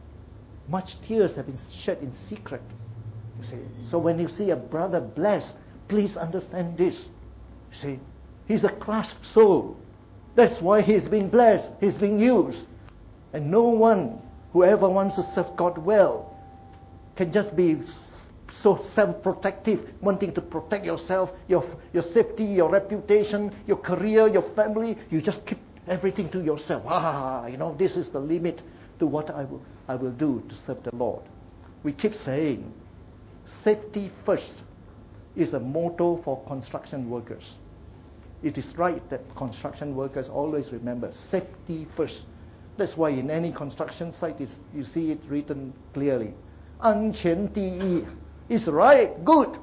Much tears have been shed in secret. You see, so when you see a brother blessed, please understand this. You see, he's a crushed soul. That's why he's being blessed. He's being used. And no one, whoever wants to serve God well, can just be so self-protective, wanting to protect yourself, your, your safety, your reputation, your career, your family. You just keep everything to yourself. Ah, you know, this is the limit to what I will, I will do to serve the Lord. We keep saying, safety first is a motto for construction workers. It is right that construction workers always remember safety first. That's why in any construction site, is, you see it written clearly. 安全第一 is right, good.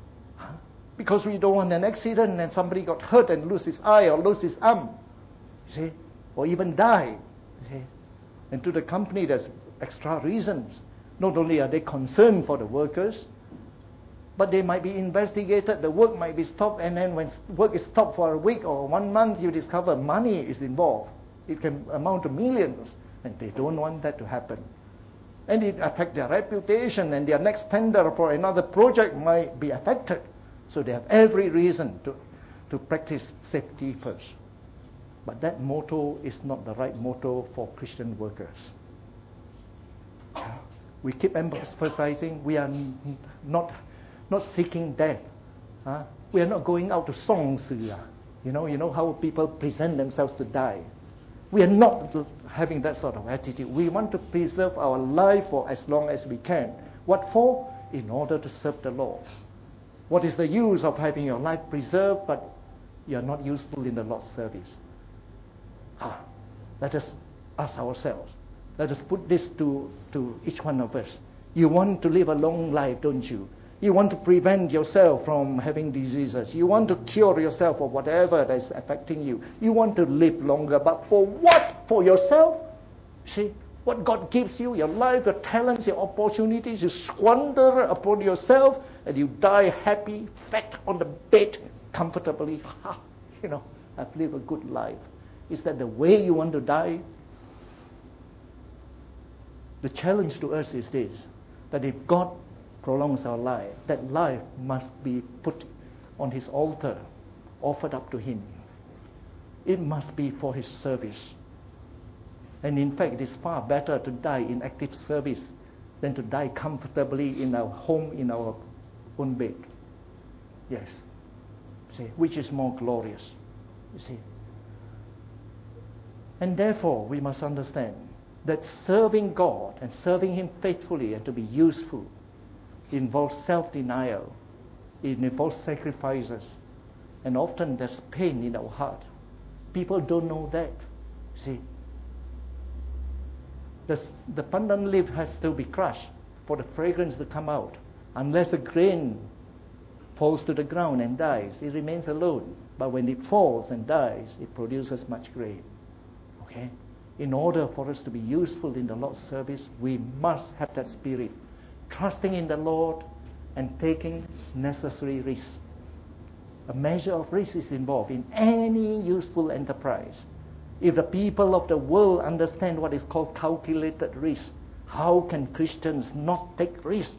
Because we don't want an accident and somebody got hurt and lose his eye or lose his arm. You see? Or even die. You see? And to the company, there's extra reasons. Not only are they concerned for the workers, but they might be investigated, the work might be stopped, and then when work is stopped for a week or one month, you discover money is involved. It can amount to millions, and they don't want that to happen. And it affects their reputation, and their next tender for another project might be affected. So they have every reason to, to practice safety first. But that motto is not the right motto for Christian workers. We keep emphasizing we are not not seeking death. Huh? We are not going out to song, you know, you know how people present themselves to die. We are not having that sort of attitude. We want to preserve our life for as long as we can. What for? In order to serve the Lord. What is the use of having your life preserved, but you are not useful in the Lord's service? Ah, let us ask ourselves. Let us put this to, to each one of us. You want to live a long life, don't you? You want to prevent yourself from having diseases. You want to cure yourself of whatever that is affecting you. You want to live longer, but for what? For yourself? See, what God gives you, your life, your talents, your opportunities, you squander upon yourself, and you die happy, fat on the bed, comfortably. Ha, you know, I've lived a good life. Is that the way you want to die? The challenge to us is this, that if God prolongs our life, that life must be put on His altar, offered up to Him. It must be for His service. And in fact, it is far better to die in active service than to die comfortably in our home, in our own bed. Yes. See, which is more glorious? You see. And therefore, we must understand that serving God and serving Him faithfully and to be useful involves self-denial. It involves sacrifices. And often there's pain in our heart. People don't know that. See. The, the pandan leaf has to be crushed for the fragrance to come out. Unless a grain falls to the ground and dies, it remains alone. But when it falls and dies, it produces much grain. Okay? In order for us to be useful in the Lord's service, we must have that spirit. Trusting in the Lord and taking necessary risks. A measure of risk is involved in any useful enterprise. If the people of the world understand what is called calculated risk, how can Christians not take risk?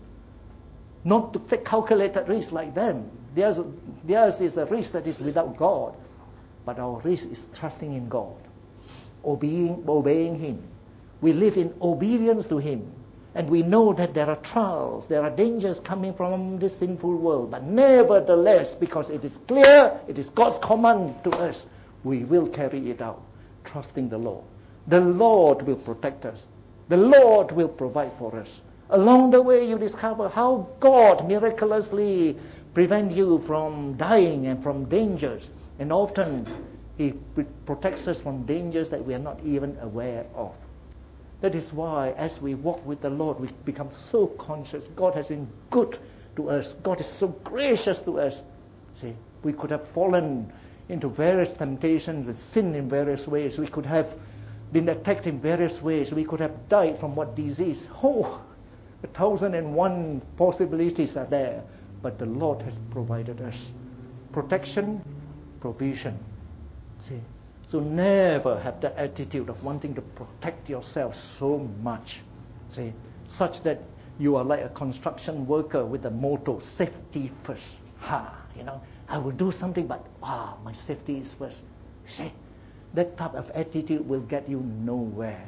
Not to take calculated risk like them. Theirs, theirs is a risk that is without God. But our risk is trusting in God, obeying, obeying Him. We live in obedience to Him. And we know that there are trials, there are dangers coming from this sinful world. But nevertheless, because it is clear, it is God's command to us, we will carry it out. Trusting the Lord. The Lord will protect us. The Lord will provide for us. Along the way you discover how God miraculously prevents you from dying and from dangers. And often He protects us from dangers that we are not even aware of. That is why as we walk with the Lord, we become so conscious. God has been good to us. God is so gracious to us. See, we could have fallen into various temptations and sinned in various ways. We could have been attacked in various ways. We could have died from what disease. Oh, a thousand and one possibilities are there. But the Lord has provided us protection, provision. See, so never have that attitude of wanting to protect yourself so much. See, such that you are like a construction worker with a motto, safety first. Ha, you know. I will do something, but wow, my safety is first. See, that type of attitude will get you nowhere.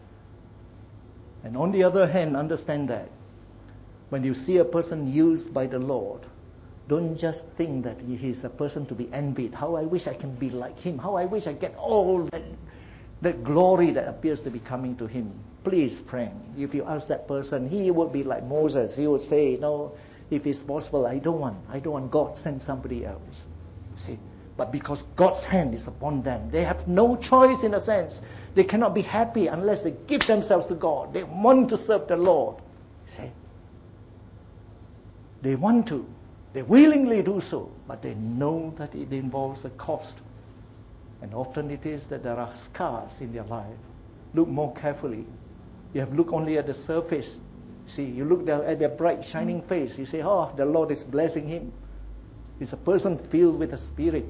And on the other hand, understand that when you see a person used by the Lord, don't just think that he is a person to be envied. How I wish I can be like him. How I wish I get all that, that glory that appears to be coming to him. Please, friend, if you ask that person, he would be like Moses. He would say, no, if it's possible, I don't want. I don't want God send somebody else. See, but because God's hand is upon them, they have no choice in a sense. They cannot be happy unless they give themselves to God. They want to serve the Lord. See, they want to. They willingly do so, but they know that it involves a cost. And often it is that there are scars in their life. Look more carefully. You have looked only at the surface. See, you look at their bright, shining face. You say, oh, the Lord is blessing him. He's a person filled with the Spirit.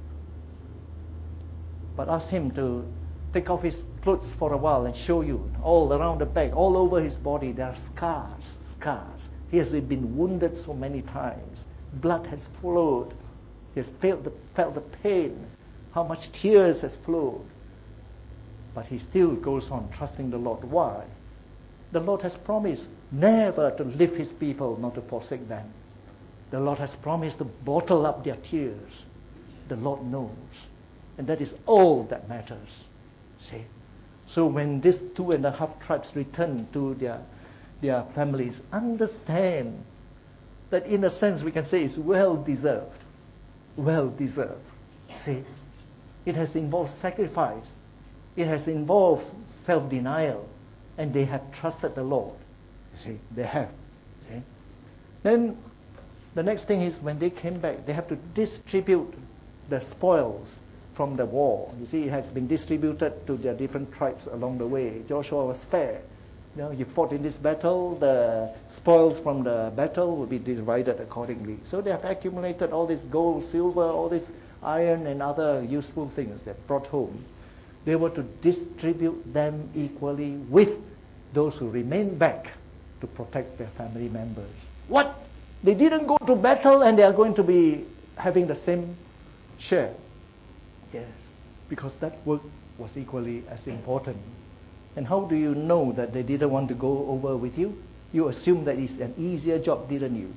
But ask him to take off his clothes for a while and show you all around the back, all over his body, there are scars, scars. He has been wounded so many times. Blood has flowed. He has felt the, felt the pain. How much tears has flowed. But he still goes on trusting the Lord. Why? The Lord has promised never to leave his people, not to forsake them. The Lord has promised to bottle up their tears. The Lord knows. And that is all that matters. See? So when these two and a half tribes return to their, their families, understand that in a sense we can say it's well deserved. Well deserved. See? It has involved sacrifice. It has involved self-denial. And they have trusted the Lord. See? They have. See? Then the next thing is when they came back, they have to distribute the spoils from the war. You see, it has been distributed to the different tribes along the way. Joshua was fair. You know, you fought in this battle, the spoils from the battle will be divided accordingly. So they have accumulated all this gold, silver, all this iron and other useful things they brought home. They were to distribute them equally with those who remained back to protect their family members. What? They didn't go to battle and they are going to be having the same share. Yes, because that work was equally as important. And how do you know that they didn't want to go over with you? You assume that it's an easier job, didn't you?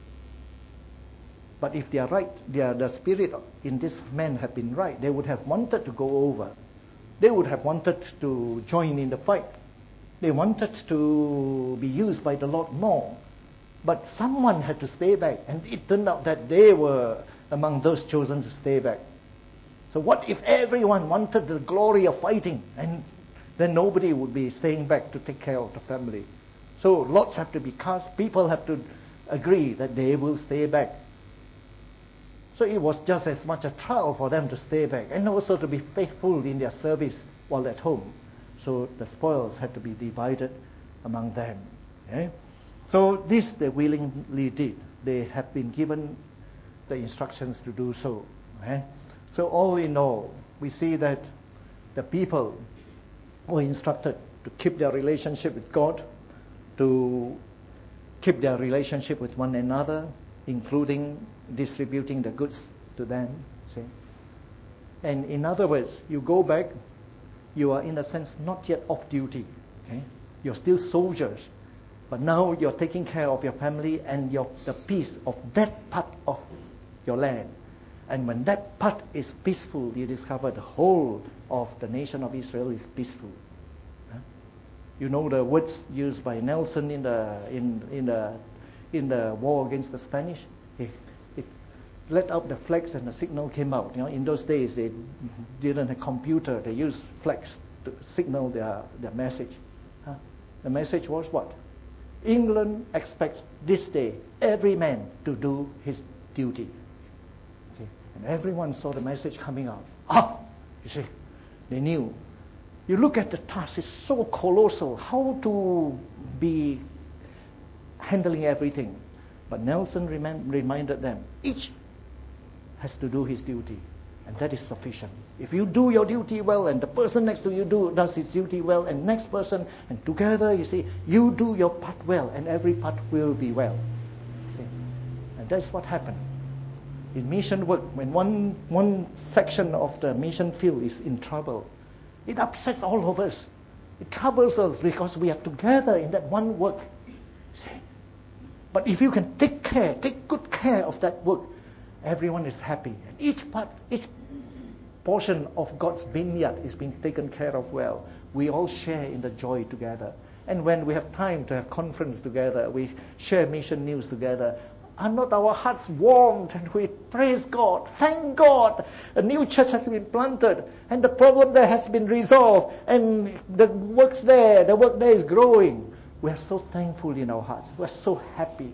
But if they are right, they are, the spirit in this man had been right, they would have wanted to go over. They would have wanted to join in the fight. They wanted to be used by the Lord more. But someone had to stay back. And it turned out that they were among those chosen to stay back. So what if everyone wanted the glory of fighting? And then nobody would be staying back to take care of the family. So lots have to be cast. People have to agree that they will stay back. So it was just as much a trial for them to stay back and also to be faithful in their service while at home. So the spoils had to be divided among them. Okay? So this they willingly did. They have been given the instructions to do so. Okay? So all in all, we see that the people were instructed to keep their relationship with God, to keep their relationship with one another, including distributing the goods to them. See? And in other words, you go back, you are in a sense not yet off duty. Okay? You're still soldiers, but now you're taking care of your family and your, the peace of that part of your land. And when that part is peaceful, you discover the whole of the nation of Israel is peaceful. Huh? You know the words used by Nelson in the in in the in the war against the Spanish. He, he let out the flags and the signal came out. You know, in those days they didn't have computer; they used flags to signal their their message. Huh? The message was what? England expects this day every man to do his duty. See? And everyone saw the message coming out. Ah, you see, they knew. You look at the task; it's so colossal. How to be handling everything. But Nelson rem- reminded them, each has to do his duty, and that is sufficient. If you do your duty well, and the person next to you do does his duty well, and next person, and together, you see, you do your part well, and every part will be well. Okay? And that's what happened. In mission work, when one, one section of the mission field is in trouble, it upsets all of us. It troubles us because we are together in that one work. See? But if you can take care, take good care of that work, everyone is happy. And each part, each portion of God's vineyard is being taken care of well. We all share in the joy together. And when we have time to have conference together, we share mission news together, are not our hearts warmed and we praise God, thank God, a new church has been planted and the problem there has been resolved and the work's there, the work there is growing. We are so thankful in our hearts. We are so happy.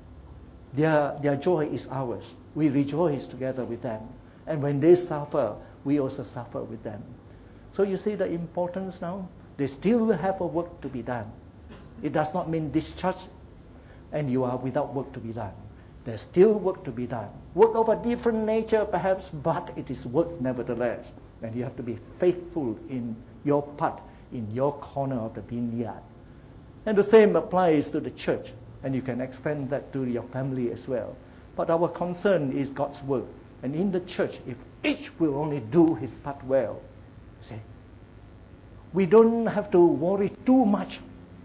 Their, their joy is ours. We rejoice together with them. And when they suffer, we also suffer with them. So you see the importance now? They still have a work to be done. It does not mean discharge and you are without work to be done. There's still work to be done. Work of a different nature perhaps, but it is work nevertheless. And you have to be faithful in your part, in your corner of the vineyard. And the same applies to the church. And you can extend that to your family as well. But our concern is God's work. And in the church, if each will only do his part well, see, we don't have to worry too much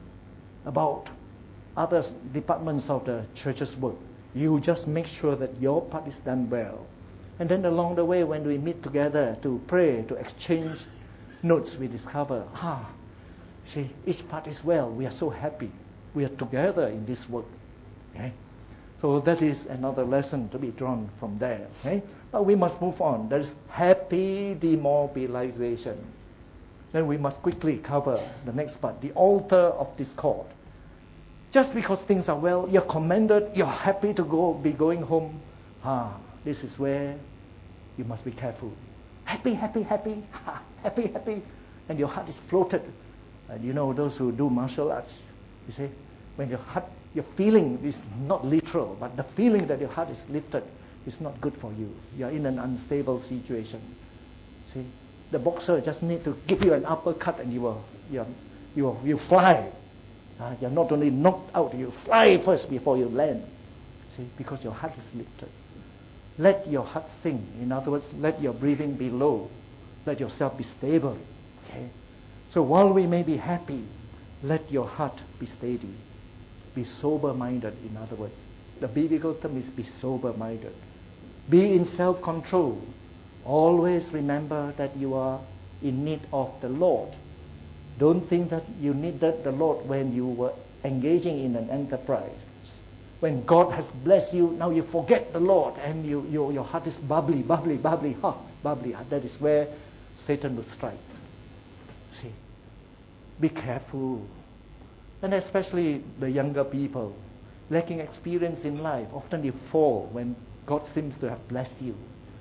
about other departments of the church's work. You just make sure that your part is done well. And then along the way, when we meet together to pray, to exchange notes, we discover, ah, see, each part is well. We are so happy. We are together in this work. Okay? So that is another lesson to be drawn from there. Okay? But we must move on. There is happy demobilization. Then we must quickly cover the next part, the altar of discord. Just because things are well, you're commended, you're happy to go, be going home. Ah, this is where you must be careful. Happy, happy, happy, ha, happy, happy, and your heart is floated. And you know those who do martial arts, you see, when your heart, your feeling is not literal, but the feeling that your heart is lifted is not good for you. You are in an unstable situation. See, the boxer just need to give you an uppercut and you will, you, you, you fly. Uh, you're not only knocked out, you fly first before you land. See, because your heart is lifted. Let your heart sing. In other words, let your breathing be low. Let yourself be stable. Okay? So while we may be happy, let your heart be steady. Be sober-minded, in other words. The biblical term is be sober-minded. Be in self-control. Always remember that you are in need of the Lord. Don't think that you needed the Lord when you were engaging in an enterprise. When God has blessed you, now you forget the Lord and you, you, your heart is bubbly, bubbly, bubbly, ha, bubbly. That is where Satan will strike. See, be careful. And especially the younger people, lacking experience in life, often you fall when God seems to have blessed you.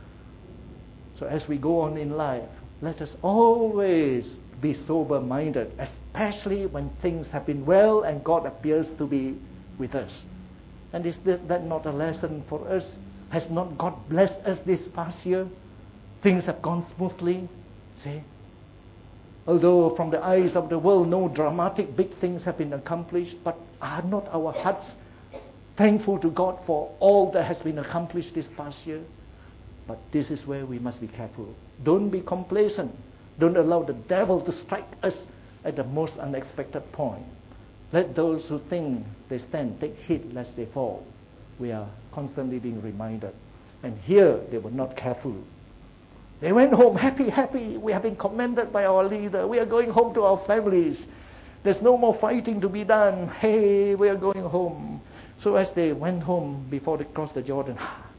So as we go on in life, let us always be sober-minded, especially when things have been well and God appears to be with us. And is that, that not a lesson for us? Has not God blessed us this past year? Things have gone smoothly. See? Although from the eyes of the world, no dramatic big things have been accomplished, but are not our hearts thankful to God for all that has been accomplished this past year? But this is where we must be careful. Don't be complacent. Don't allow the devil to strike us at the most unexpected point. Let those who think they stand take heed lest they fall. We are constantly being reminded. And here they were not careful. They went home happy, happy. We have been commended by our leader. We are going home to our families. There's no more fighting to be done. Hey, we are going home. So as they went home before they crossed the Jordan,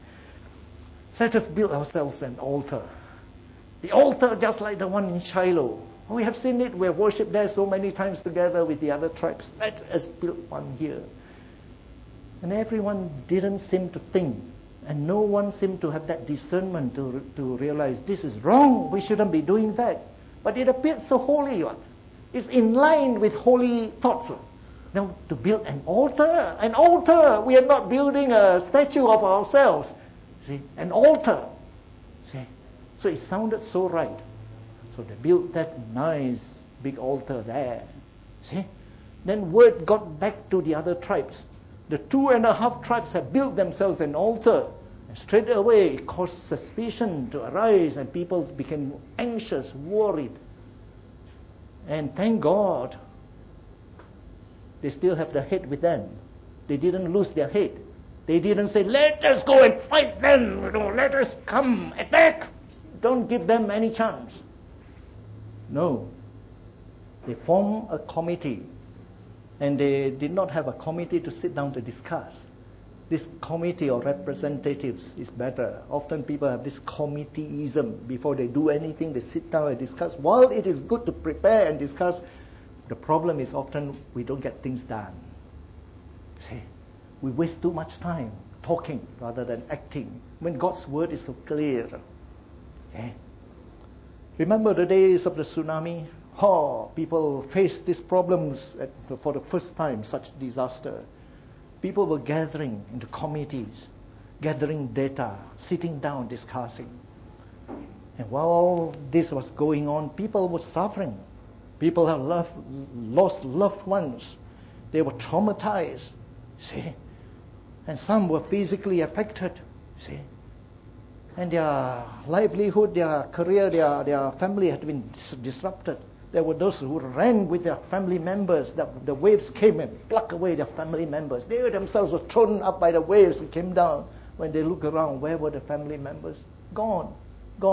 let us build ourselves an altar. The altar just like the one in Shiloh. We have seen it. We have worshipped there so many times together with the other tribes. Let us build one here. And everyone didn't seem to think. And no one seemed to have that discernment to, to realize this is wrong. We shouldn't be doing that. But it appeared so holy. It's in line with holy thoughts. Now, to build an altar. An altar. We are not building a statue of ourselves. See, an altar. See. So it sounded so right. So they built that nice big altar there. See? Then word got back to the other tribes. The two and a half tribes have built themselves an altar. And straight away it caused suspicion to arise and people became anxious, worried. And thank God, they still have the head with them. They didn't lose their head. They didn't say, let us go and fight them. You know, let us come, attack. Don't give them any chance. No. They formed a committee. And they did not have a committee to sit down to discuss. This committee or representatives is better. Often people have this committeeism. Before they do anything, they sit down and discuss. While it is good to prepare and discuss, the problem is often we don't get things done. See, we waste too much time talking rather than acting when God's word is so clear. Okay? Remember the days of the tsunami? Oh, people faced these problems at, for the first time, such disaster. People were gathering into committees, gathering data, sitting down, discussing. And while this was going on, people were suffering. People have loved, lost loved ones. They were traumatized. See? And some were physically affected. See? And their livelihood, their career, their, their family had been dis- disrupted. There were those who ran with their family members. The, the waves came and plucked away their family members. They themselves were thrown up by the waves and came down. When they look around, where were the family members? Gone. Gone.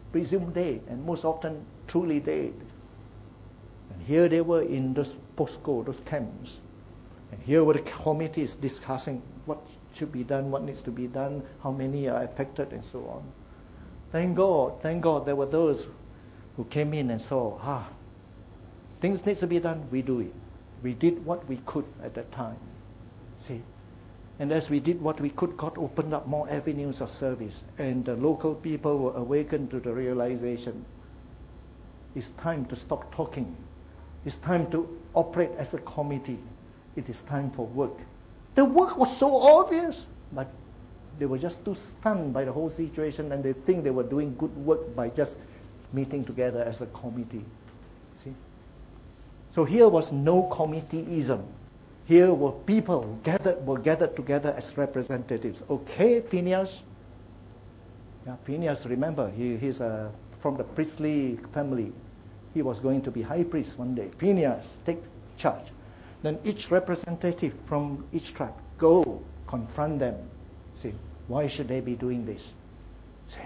presumed dead, and most often truly dead. And here they were in those postco, those camps. And here were the committees discussing what should be done, what needs to be done, how many are affected, and so on. Thank God, thank God there were those who came in and saw, ah, things need to be done, we do it. We did what we could at that time. See? And as we did what we could, God opened up more avenues of service. And the local people were awakened to the realization, it's time to stop talking. It's time to operate as a committee. It is time for work. The work was so obvious, but they were just too stunned by the whole situation, and they think they were doing good work by just meeting together as a committee. See? So here was no committeeism. Here were people gathered were gathered together as representatives. Okay, Phineas. Yeah, Phineas, remember, he, he's uh, from the priestly family. He was going to be high priest one day. Phineas, take charge. Then each representative from each tribe, go confront them. See, why should they be doing this? See.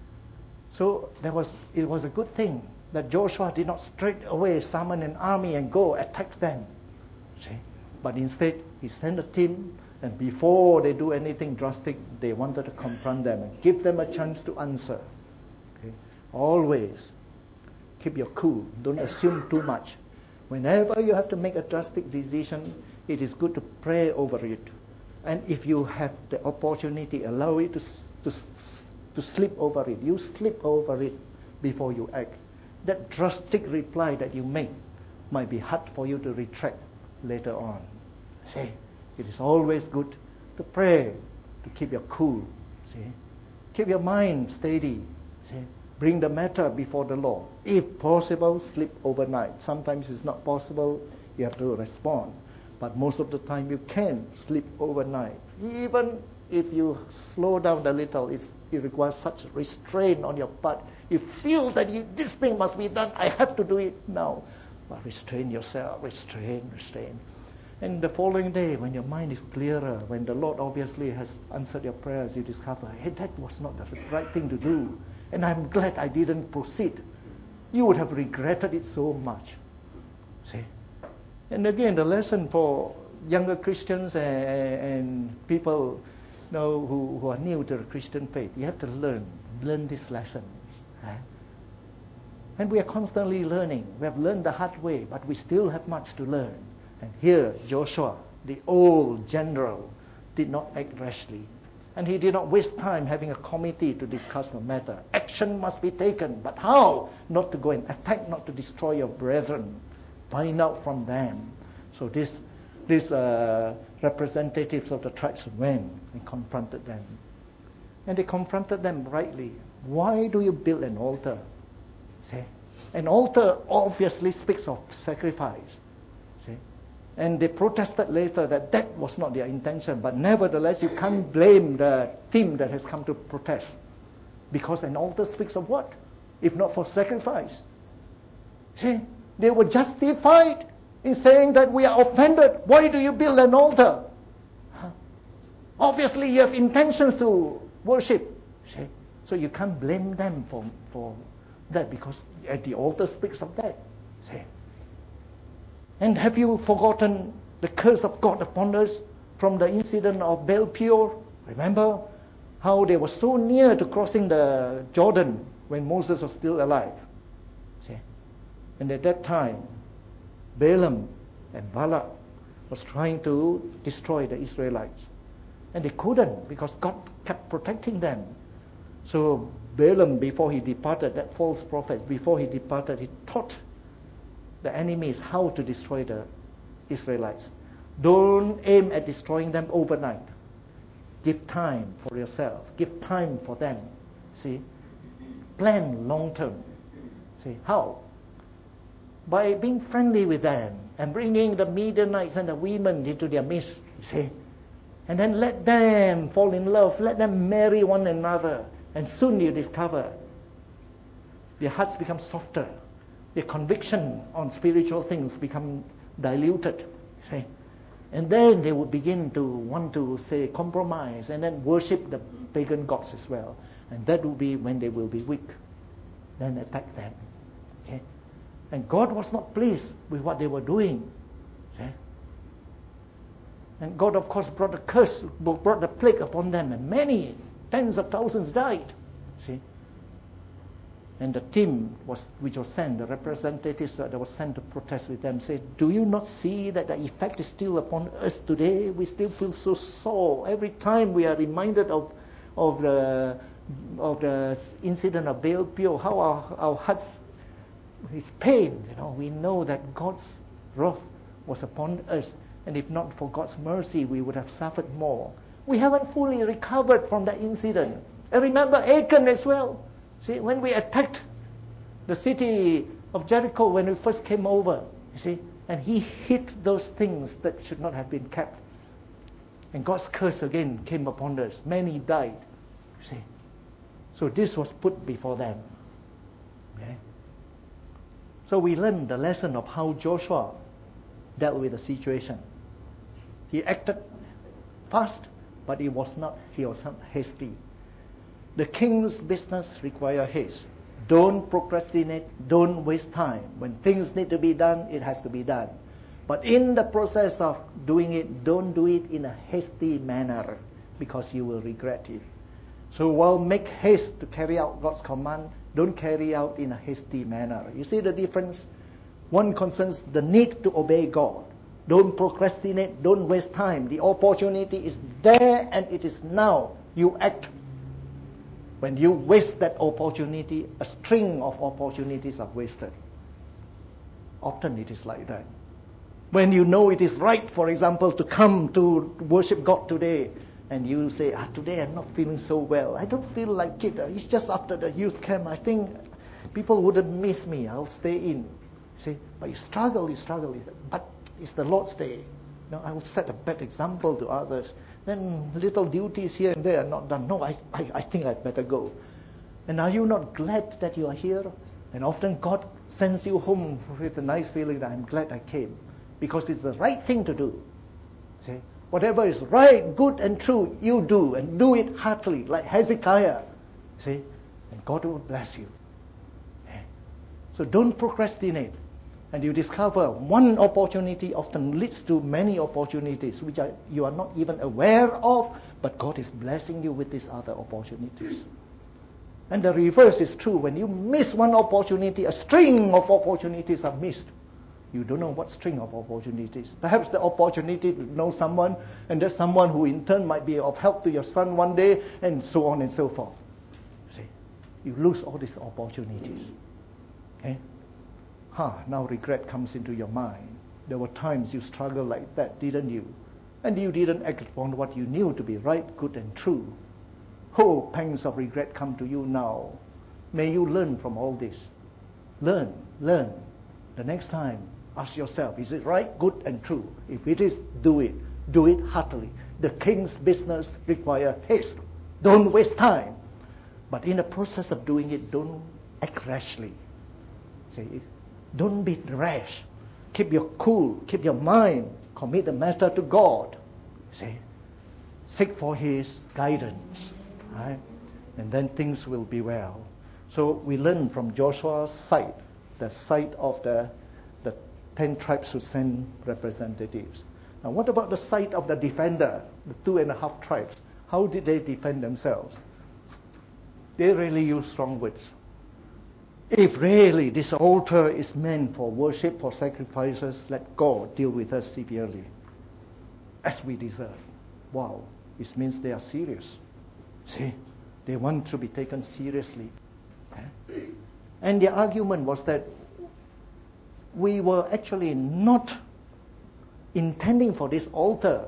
So there was it was a good thing that Joshua did not straight away summon an army and go attack them. See. But instead, he sent a team, and before they do anything drastic, they wanted to confront them and give them a chance to answer. Okay? Always keep your cool. Don't assume too much. Whenever you have to make a drastic decision, it is good to pray over it. And if you have the opportunity, allow it to, to, to sleep over it. You sleep over it before you act. That drastic reply that you make might be hard for you to retract later on. See, it is always good to pray, to keep your cool. See, keep your mind steady. See, bring the matter before the Lord. If possible, sleep overnight. Sometimes it's not possible, you have to respond. But most of the time you can sleep overnight. Even if you slow down a little, it's, it requires such restraint on your part. You feel that you, this thing must be done, I have to do it now. But restrain yourself, restrain, restrain. And the following day, when your mind is clearer, when the Lord obviously has answered your prayers, you discover, hey, that was not the right thing to do. And I'm glad I didn't proceed. You would have regretted it so much. See? And again, the lesson for younger Christians and, and people you know, who, who are new to the Christian faith, you have to learn, learn this lesson. Right? And we are constantly learning. We have learned the hard way, but we still have much to learn. And here, Joshua, the old general, did not act rashly. And he did not waste time having a committee to discuss the matter. Action must be taken, but how? Not to go and attack, not to destroy your brethren. Find out from them. So this, these uh, representatives of the tribes went and confronted them. And they confronted them rightly. Why do you build an altar? See? An altar obviously speaks of sacrifice. See? And they protested later that that was not their intention. But nevertheless, you can't blame the team that has come to protest. Because an altar speaks of what? If not for sacrifice. See? They were justified in saying that we are offended. Why do you build an altar? Huh? Obviously, you have intentions to worship. See? So you can't blame them for, for that because the altar speaks of that. See? And have you forgotten the curse of God upon us from the incident of Baal Peor? Remember how they were so near to crossing the Jordan when Moses was still alive. See? And at that time, Balaam and Balak was trying to destroy the Israelites. And they couldn't because God kept protecting them. So Balaam, before he departed, that false prophet, before he departed, he taught the enemies how to destroy the Israelites. Don't aim at destroying them overnight. Give time for yourself. Give time for them. See? Plan long term. See? How? By being friendly with them and bringing the Midianites and the women into their midst. You see? And then let them fall in love. Let them marry one another. And soon you discover their hearts become softer. Their conviction on spiritual things become diluted. See? And then they would begin to want to say compromise and then worship the pagan gods as well. And that will be when they will be weak. then attacked them. Okay? And God was not pleased with what they were doing. Okay? And God, of course, brought a curse, brought the plague upon them, and many, tens of thousands died. See? And the team was, which was sent, the representatives that were sent to protest with them, said, do you not see that the effect is still upon us today? We still feel so sore. Every time we are reminded of of the of the incident of Baal Peor, how our, our hearts is pained. You know, we know that God's wrath was upon us, and if not for God's mercy, we would have suffered more. We haven't fully recovered from that incident. And remember Achan as well. See, when we attacked the city of Jericho when we first came over, you see, and he hid those things that should not have been kept. And God's curse again came upon us. Many died, you see. So this was put before them. Okay? So we learned the lesson of how Joshua dealt with the situation. He acted fast, but he was not, he was not hasty. The king's business requires haste. Don't procrastinate. Don't waste time. When things need to be done, it has to be done. But in the process of doing it, don't do it in a hasty manner, because you will regret it. So while make haste to carry out God's command, don't carry out in a hasty manner. You see the difference? One concerns the need to obey God. Don't procrastinate. Don't waste time. The opportunity is there and it is now. You act. When you waste that opportunity, a string of opportunities are wasted. Often it is like that. When you know it is right, for example, to come to worship God today, and you say, ah, today I'm not feeling so well. I don't feel like it. It's just after the youth camp. I think people wouldn't miss me. I'll stay in. See, but you struggle, you struggle. But it's the Lord's day. You know, I will set a bad example to others. Then little duties here and there are not done. No, I, I, I think I'd better go. And are you not glad that you are here? And often God sends you home with a nice feeling that I'm glad I came. Because it's the right thing to do. See? Whatever is right, good and true, you do. And do it heartily, like Hezekiah. See? And God will bless you. Okay? So don't procrastinate. And you discover one opportunity often leads to many opportunities which are, you are not even aware of, but God is blessing you with these other opportunities. And the reverse is true. When you miss one opportunity, a string of opportunities are missed. You don't know what string of opportunities. Perhaps the opportunity to know someone, and that someone who in turn might be of help to your son one day, and so on and so forth. See, you lose all these opportunities. Okay? Ha, now regret comes into your mind. There were times you struggled like that, didn't you? And you didn't act upon what you knew to be right, good and true. Oh, pangs of regret come to you now. May you learn from all this. Learn, learn. The next time, ask yourself, is it right, good and true? If it is, do it. Do it heartily. The king's business requires haste. Don't waste time. But in the process of doing it, don't act rashly. See? Don't be rash. Keep your cool. Keep your mind. Commit the matter to God. See? Seek for His guidance. Right? And then things will be well. So we learn from Joshua's side, the side of the, the ten tribes who send representatives. Now what about the side of the defender, the two and a half tribes? How did they defend themselves? They really use strong words. If really this altar is meant for worship, for sacrifices, let God deal with us severely, as we deserve. Wow, it means they are serious. See, they want to be taken seriously. Okay? And the argument was that we were actually not intending for this altar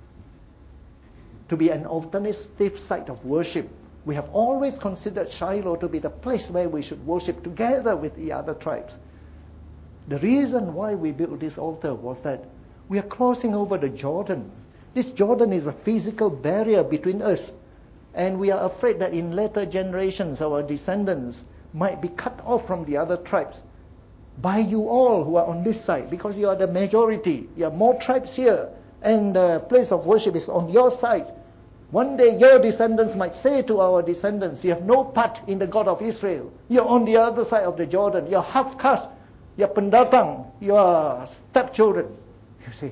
to be an alternative site of worship. We have always considered Shiloh to be the place where we should worship together with the other tribes. The reason why we built this altar was that we are crossing over the Jordan. This Jordan is a physical barrier between us, and we are afraid that in later generations our descendants might be cut off from the other tribes by you all who are on this side, because you are the majority. You have more tribes here, and the place of worship is on your side. One day your descendants might say to our descendants, you have no part in the God of Israel. You're on the other side of the Jordan. You're half caste. You're pendatang. You're stepchildren. You see.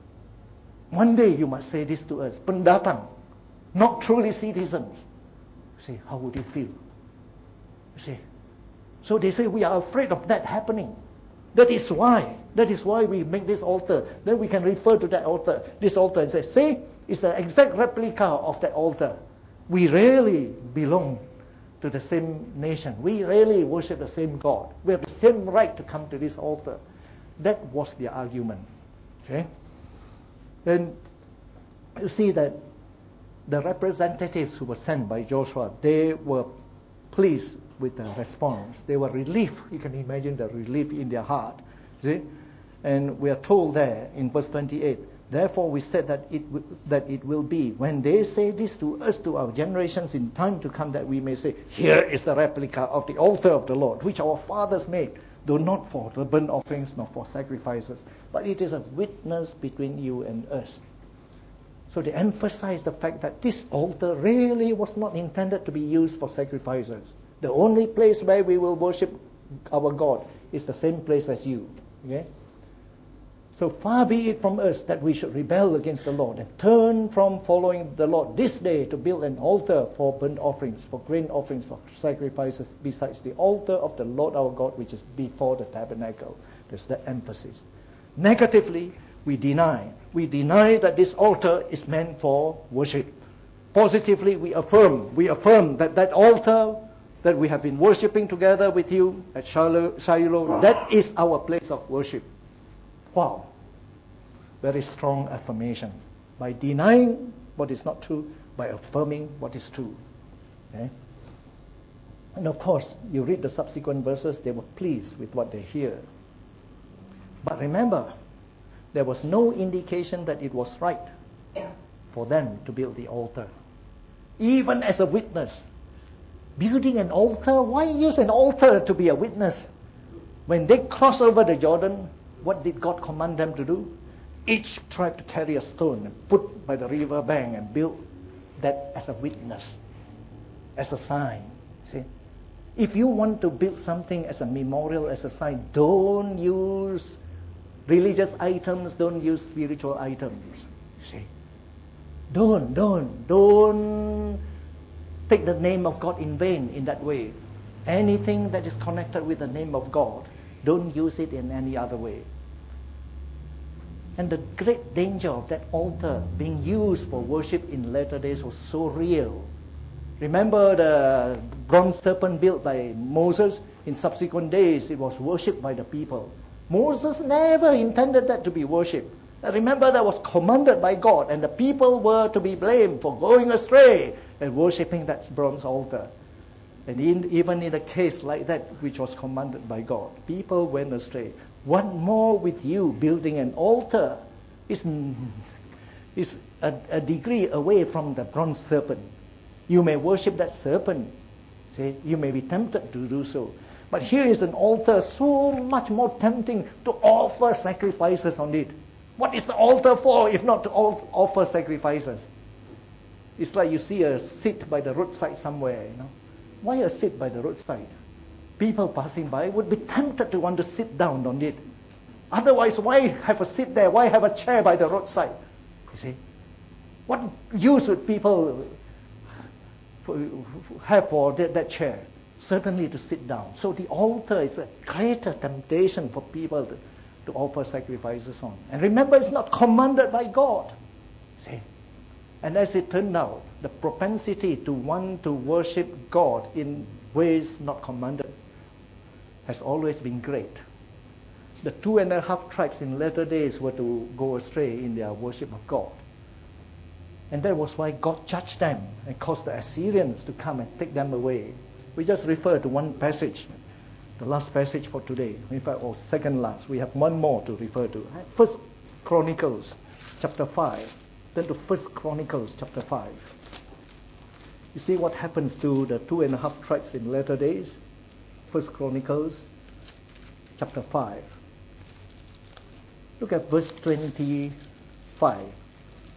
One day you must say this to us. Pendatang. Not truly citizens. You see, how would you feel? You see. So they say we are afraid of that happening. That is why. That is why we make this altar. Then we can refer to that altar, this altar, and say, see, it's the exact replica of that altar. We really belong to the same nation. We really worship the same God. We have the same right to come to this altar. That was the argument. Okay? And you see that the representatives who were sent by Joshua, they were pleased with the response. They were relieved. You can imagine the relief in their heart. See? And we are told there in verse twenty-eight, therefore we said that it w- that it will be when they say this to us, to our generations in time to come, that we may say, here is the replica of the altar of the Lord, which our fathers made, though not for the burnt offerings nor for sacrifices, but it is a witness between you and us. So they emphasize the fact that this altar really was not intended to be used for sacrifices. The only place where we will worship our God is the same place as you. Okay? So far be it from us that we should rebel against the Lord and turn from following the Lord this day to build an altar for burnt offerings, for grain offerings, for sacrifices, besides the altar of the Lord our God, which is before the tabernacle. There's that emphasis. Negatively, we deny. We deny that this altar is meant for worship. Positively, we affirm. We affirm that that altar that we have been worshipping together with you at Shiloh, Shiloh, that is our place of worship. Wow. Very strong affirmation. By denying what is not true, by affirming what is true. Okay? And of course, you read the subsequent verses, they were pleased with what they hear. But remember, there was no indication that it was right for them to build the altar. Even as a witness. Building an altar? Why use an altar to be a witness? When they crossed over the Jordan, what did God command them to do? Each tribe to carry a stone and put by the river bank and build that as a witness, as a sign. See? If you want to build something as a memorial, as a sign, don't use religious items, don't use spiritual items. See? Don't, don't, don't take the name of God in vain in that way. Anything that is connected with the name of God, don't use it in any other way. And the great danger of that altar being used for worship in later days was so real. Remember the bronze serpent built by Moses? In subsequent days, it was worshipped by the people. Moses never intended that to be worshipped. Remember, that was commanded by God, and the people were to be blamed for going astray and worshipping that bronze altar. And in, even in a case like that, which was commanded by God, people went astray. What more with you building an altar is, is a, a degree away from the bronze serpent. You may worship that serpent. See, you may be tempted to do so. But here is an altar so much more tempting to offer sacrifices on it. What is the altar for if not to offer sacrifices? It's like you see a seat by the roadside somewhere, you know. Why a seat by the roadside? People passing by would be tempted to want to sit down on it. Otherwise, why have a seat there? Why have a chair by the roadside? You see? What use would people have for that, that chair? Certainly to sit down. So the altar is a greater temptation for people to, to offer sacrifices on. And remember, it's not commanded by God. See? And as it turned out, the propensity to want to worship God in ways not commanded has always been great. The two and a half tribes in later days were to go astray in their worship of God. And that was why God judged them and caused the Assyrians to come and take them away. We just refer to one passage, the last passage for today, in fact, or second last. We have one more to refer to. First Chronicles chapter five. Then to First Chronicles chapter five. You see what happens to the two and a half tribes in later days? First Chronicles chapter five. Look at verse twenty-five.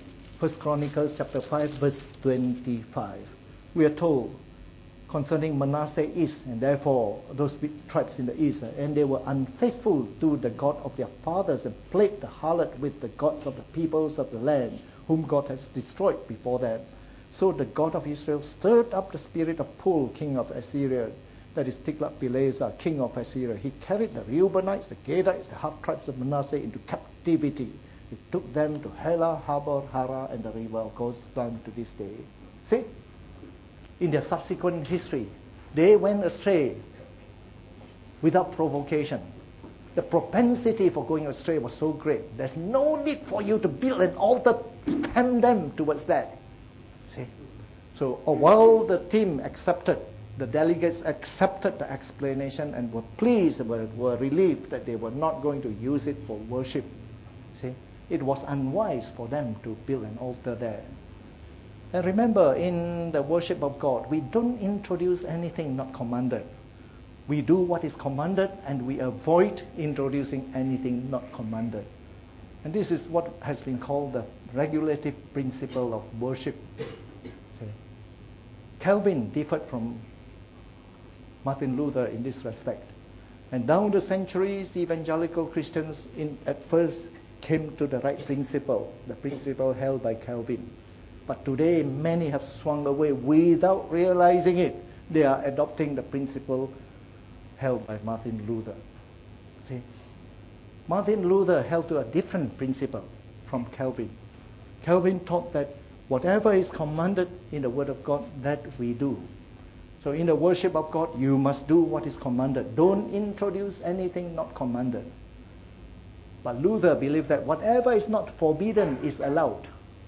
First Chronicles chapter five, verse twenty-five. We are told concerning Manasseh east, and therefore those tribes in the east, and they were unfaithful to the God of their fathers and played the harlot with the gods of the peoples of the land, whom God has destroyed before them. So the God of Israel stirred up the spirit of Pul, king of Assyria, that is Tiglath-Pileser, king of Assyria. He carried the Reubenites, the Gadites, the half-tribes of Manasseh into captivity. He took them to Hela, Habor, Hara, and the river goes down to this day. See? In their subsequent history, they went astray without provocation. The propensity for going astray was so great. There's no need for you to build an altar to tempt them towards that. See? So uh, while the team accepted, the delegates accepted the explanation and were pleased, were, were relieved that they were not going to use it for worship. See? It was unwise for them to build an altar there. And remember, in the worship of God, we don't introduce anything not commanded. We do what is commanded and we avoid introducing anything not commanded. And this is what has been called the regulative principle of worship. Okay. Calvin differed from Martin Luther in this respect. And down the centuries, evangelical Christians in, at first came to the right principle, the principle held by Calvin. But today, many have swung away without realizing it. They are adopting the principle held by Martin Luther. See? Martin Luther held to a different principle from Calvin. Calvin taught that whatever is commanded in the Word of God, that we do. So in the worship of God, you must do what is commanded. Don't introduce anything not commanded. But Luther believed that whatever is not forbidden is allowed.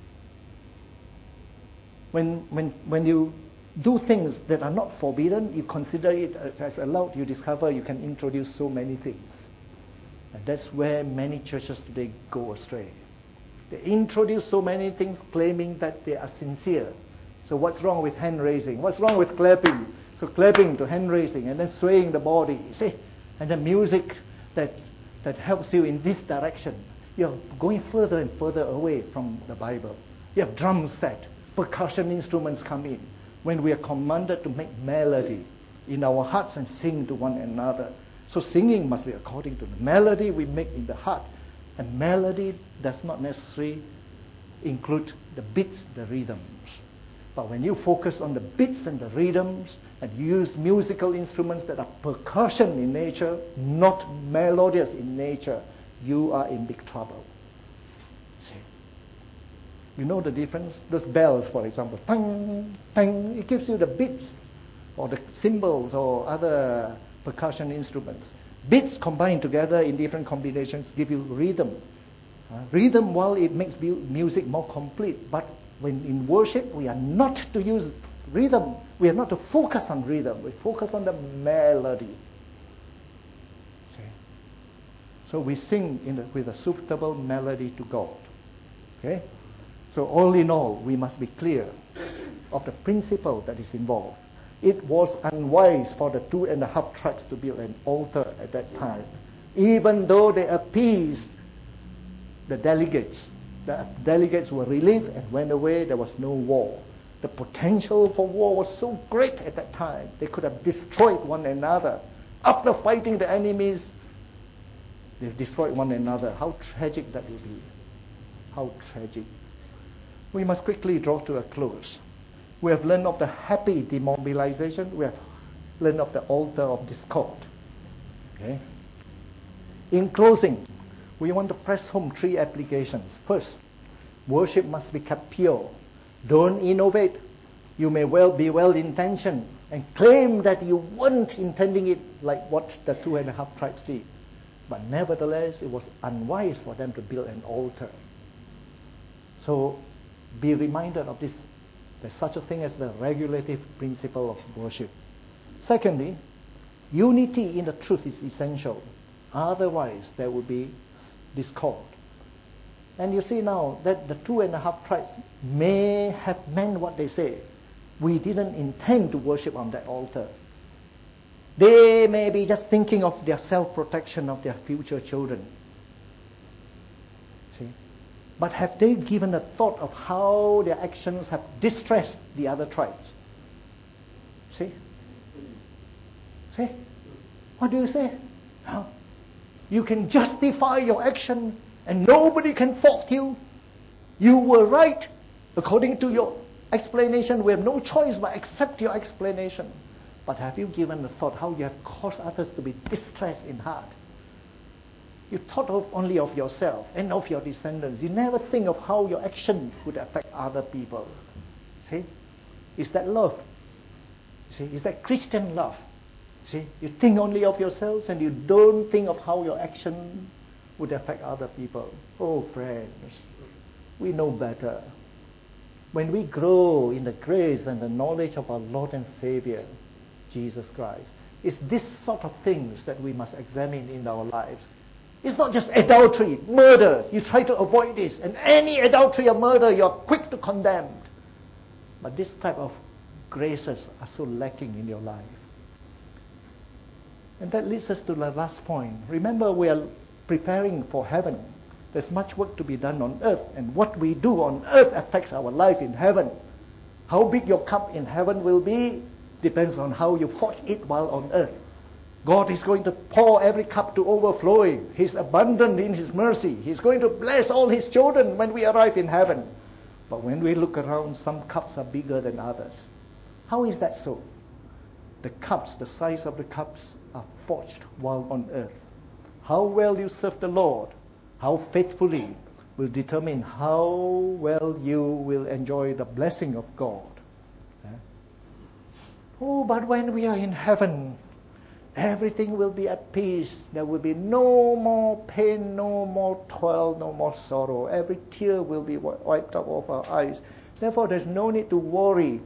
When, when, when you do things that are not forbidden, you consider it as allowed, you discover you can introduce so many things. And that's where many churches today go astray. They introduce so many things claiming that they are sincere. So what's wrong with hand raising? What's wrong with clapping? So clapping to hand raising and then swaying the body, you see? And the music that, that helps you in this direction. You're going further and further away from the Bible. You have drum set. Percussion instruments come in when we are commanded to make melody in our hearts and sing to one another. So singing must be according to the melody we make in the heart. And melody does not necessarily include the beats, the rhythms. But when you focus on the beats and the rhythms and use musical instruments that are percussion in nature, not melodious in nature, you are in big trouble. See? You know the difference? Those bells, for example, tang, tang, it gives you the beats, or the cymbals or other percussion instruments. Beats combined together in different combinations give you rhythm. Uh, rhythm, while it makes music more complete, but when in worship we are not to use rhythm, we are not to focus on rhythm, we focus on the melody. See? So we sing in the, with a suitable melody to God. Okay? So all in all, we must be clear of the principle that is involved. It was unwise for the two and a half tribes to build an altar at that time. Even though they appeased the delegates. The delegates were relieved and went away. There was no war. The potential for war was so great at that time. They could have destroyed one another. After fighting the enemies, they destroyed one another. How tragic that would be. How tragic. We must quickly draw to a close. We have learned of the happy demobilization. We have learned of the altar of discord. Okay. In closing, we want to press home three applications. First, worship must be kept pure. Don't innovate. You may well be well-intentioned and claim that you weren't intending it like what the two and a half tribes did. But nevertheless, it was unwise for them to build an altar. So be reminded of this. There's such a thing as the regulative principle of worship. Secondly, unity in the truth is essential. Otherwise, there will be discord. And you see now that the two and a half tribes may have meant what they say. We didn't intend to worship on that altar. They may be just thinking of their self-protection of their future children. See? But have they given a thought of how their actions have distressed the other tribes? See? See? What do you say? Huh? You can justify your action and nobody can fault you. You were right. According to your explanation, we have no choice but accept your explanation. But have you given a thought how you have caused others to be distressed in heart? You thought of only of yourself and of your descendants. You never think of how your action would affect other people. See? Is that love? See? Is that Christian love? See? You think only of yourselves and you don't think of how your action would affect other people. Oh, friends, we know better. When we grow in the grace and the knowledge of our Lord and Savior, Jesus Christ, it's this sort of things that we must examine in our lives. It's not just adultery, murder. You try to avoid this. And any adultery or murder, you're quick to condemn. But this type of graces are so lacking in your life. And that leads us to the last point. Remember, we are preparing for heaven. There's much work to be done on earth. And what we do on earth affects our life in heaven. How big your cup in heaven will be depends on how you forge it while on earth. God is going to pour every cup to overflowing. He's abundant in His mercy. He's going to bless all His children when we arrive in heaven. But when we look around, some cups are bigger than others. How is that so? The cups, the size of the cups are forged while on earth. How well you serve the Lord, how faithfully, will determine how well you will enjoy the blessing of God. Oh, but when we are in heaven, everything will be at peace. There will be no more pain, no more toil, no more sorrow. Every tear will be wiped out of our eyes. Therefore, there's no need to worry.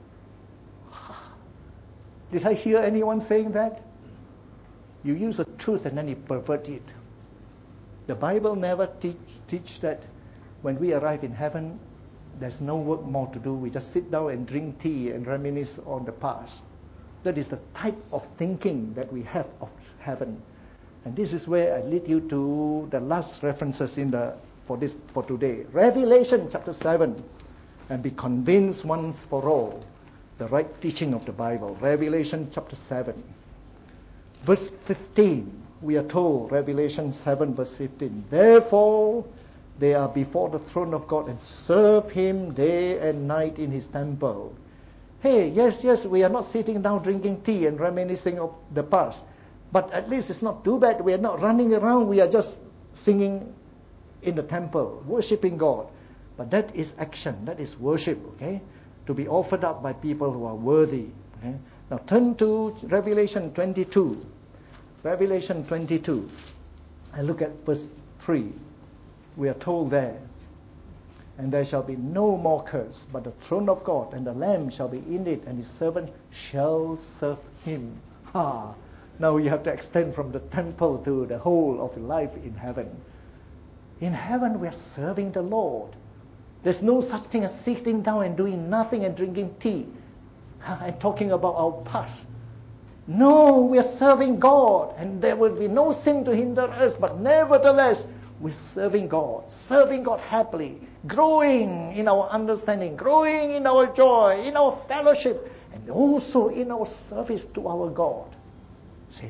Did I hear anyone saying that? You use a truth and then you pervert it. The Bible never teach, teach that when we arrive in heaven, there's no work more to do. We just sit down and drink tea and reminisce on the past. That is the type of thinking that we have of heaven. And this is where I lead you to the last references in the for this for today. Revelation chapter seven. And be convinced once for all the right teaching of the Bible. Revelation chapter seven. Verse fifteen. We are told, Revelation seven verse fifteen. Therefore they are before the throne of God and serve Him day and night in His temple. Hey, yes, yes, we are not sitting down drinking tea and reminiscing of the past. But at least it's not too bad. We are not running around. We are just singing in the temple, worshiping God. But that is action. That is worship, okay? To be offered up by people who are worthy. Okay? Now turn to Revelation twenty-two. Revelation twenty-two. And look at verse three. We are told there, and there shall be no more curse, but the throne of God and the Lamb shall be in it, and His servant shall serve Him. Ah, now you have to extend from the temple to the whole of life in heaven. In heaven we are serving the Lord. There's no such thing as sitting down and doing nothing and drinking tea and talking about our past. No, we are serving God, and there will be no sin to hinder us, but nevertheless, we're serving God, serving God happily, growing in our understanding, growing in our joy, in our fellowship, and also in our service to our God. See?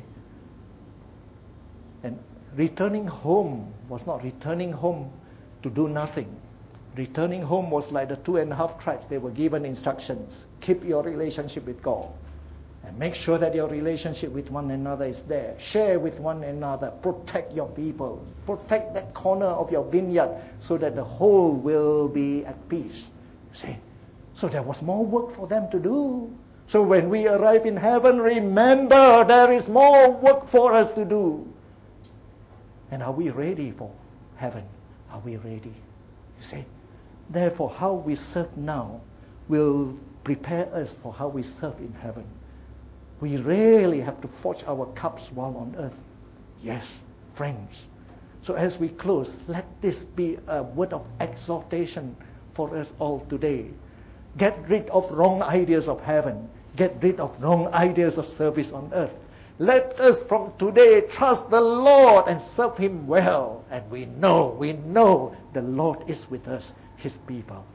And returning home was not returning home to do nothing. Returning home was like the two and a half tribes. They were given instructions. Keep your relationship with God. And make sure that your relationship with one another is there. Share with one another. Protect your people. Protect that corner of your vineyard so that the whole will be at peace. See? So there was more work for them to do. So when we arrive in heaven, remember there is more work for us to do. And are we ready for heaven? Are we ready? You see? Therefore, how we serve now will prepare us for how we serve in heaven. We really have to forge our cups while on earth. Yes, friends. So as we close, let this be a word of exhortation for us all today. Get rid of wrong ideas of heaven. Get rid of wrong ideas of service on earth. Let us from today trust the Lord and serve Him well. And we know, we know the Lord is with us, His people.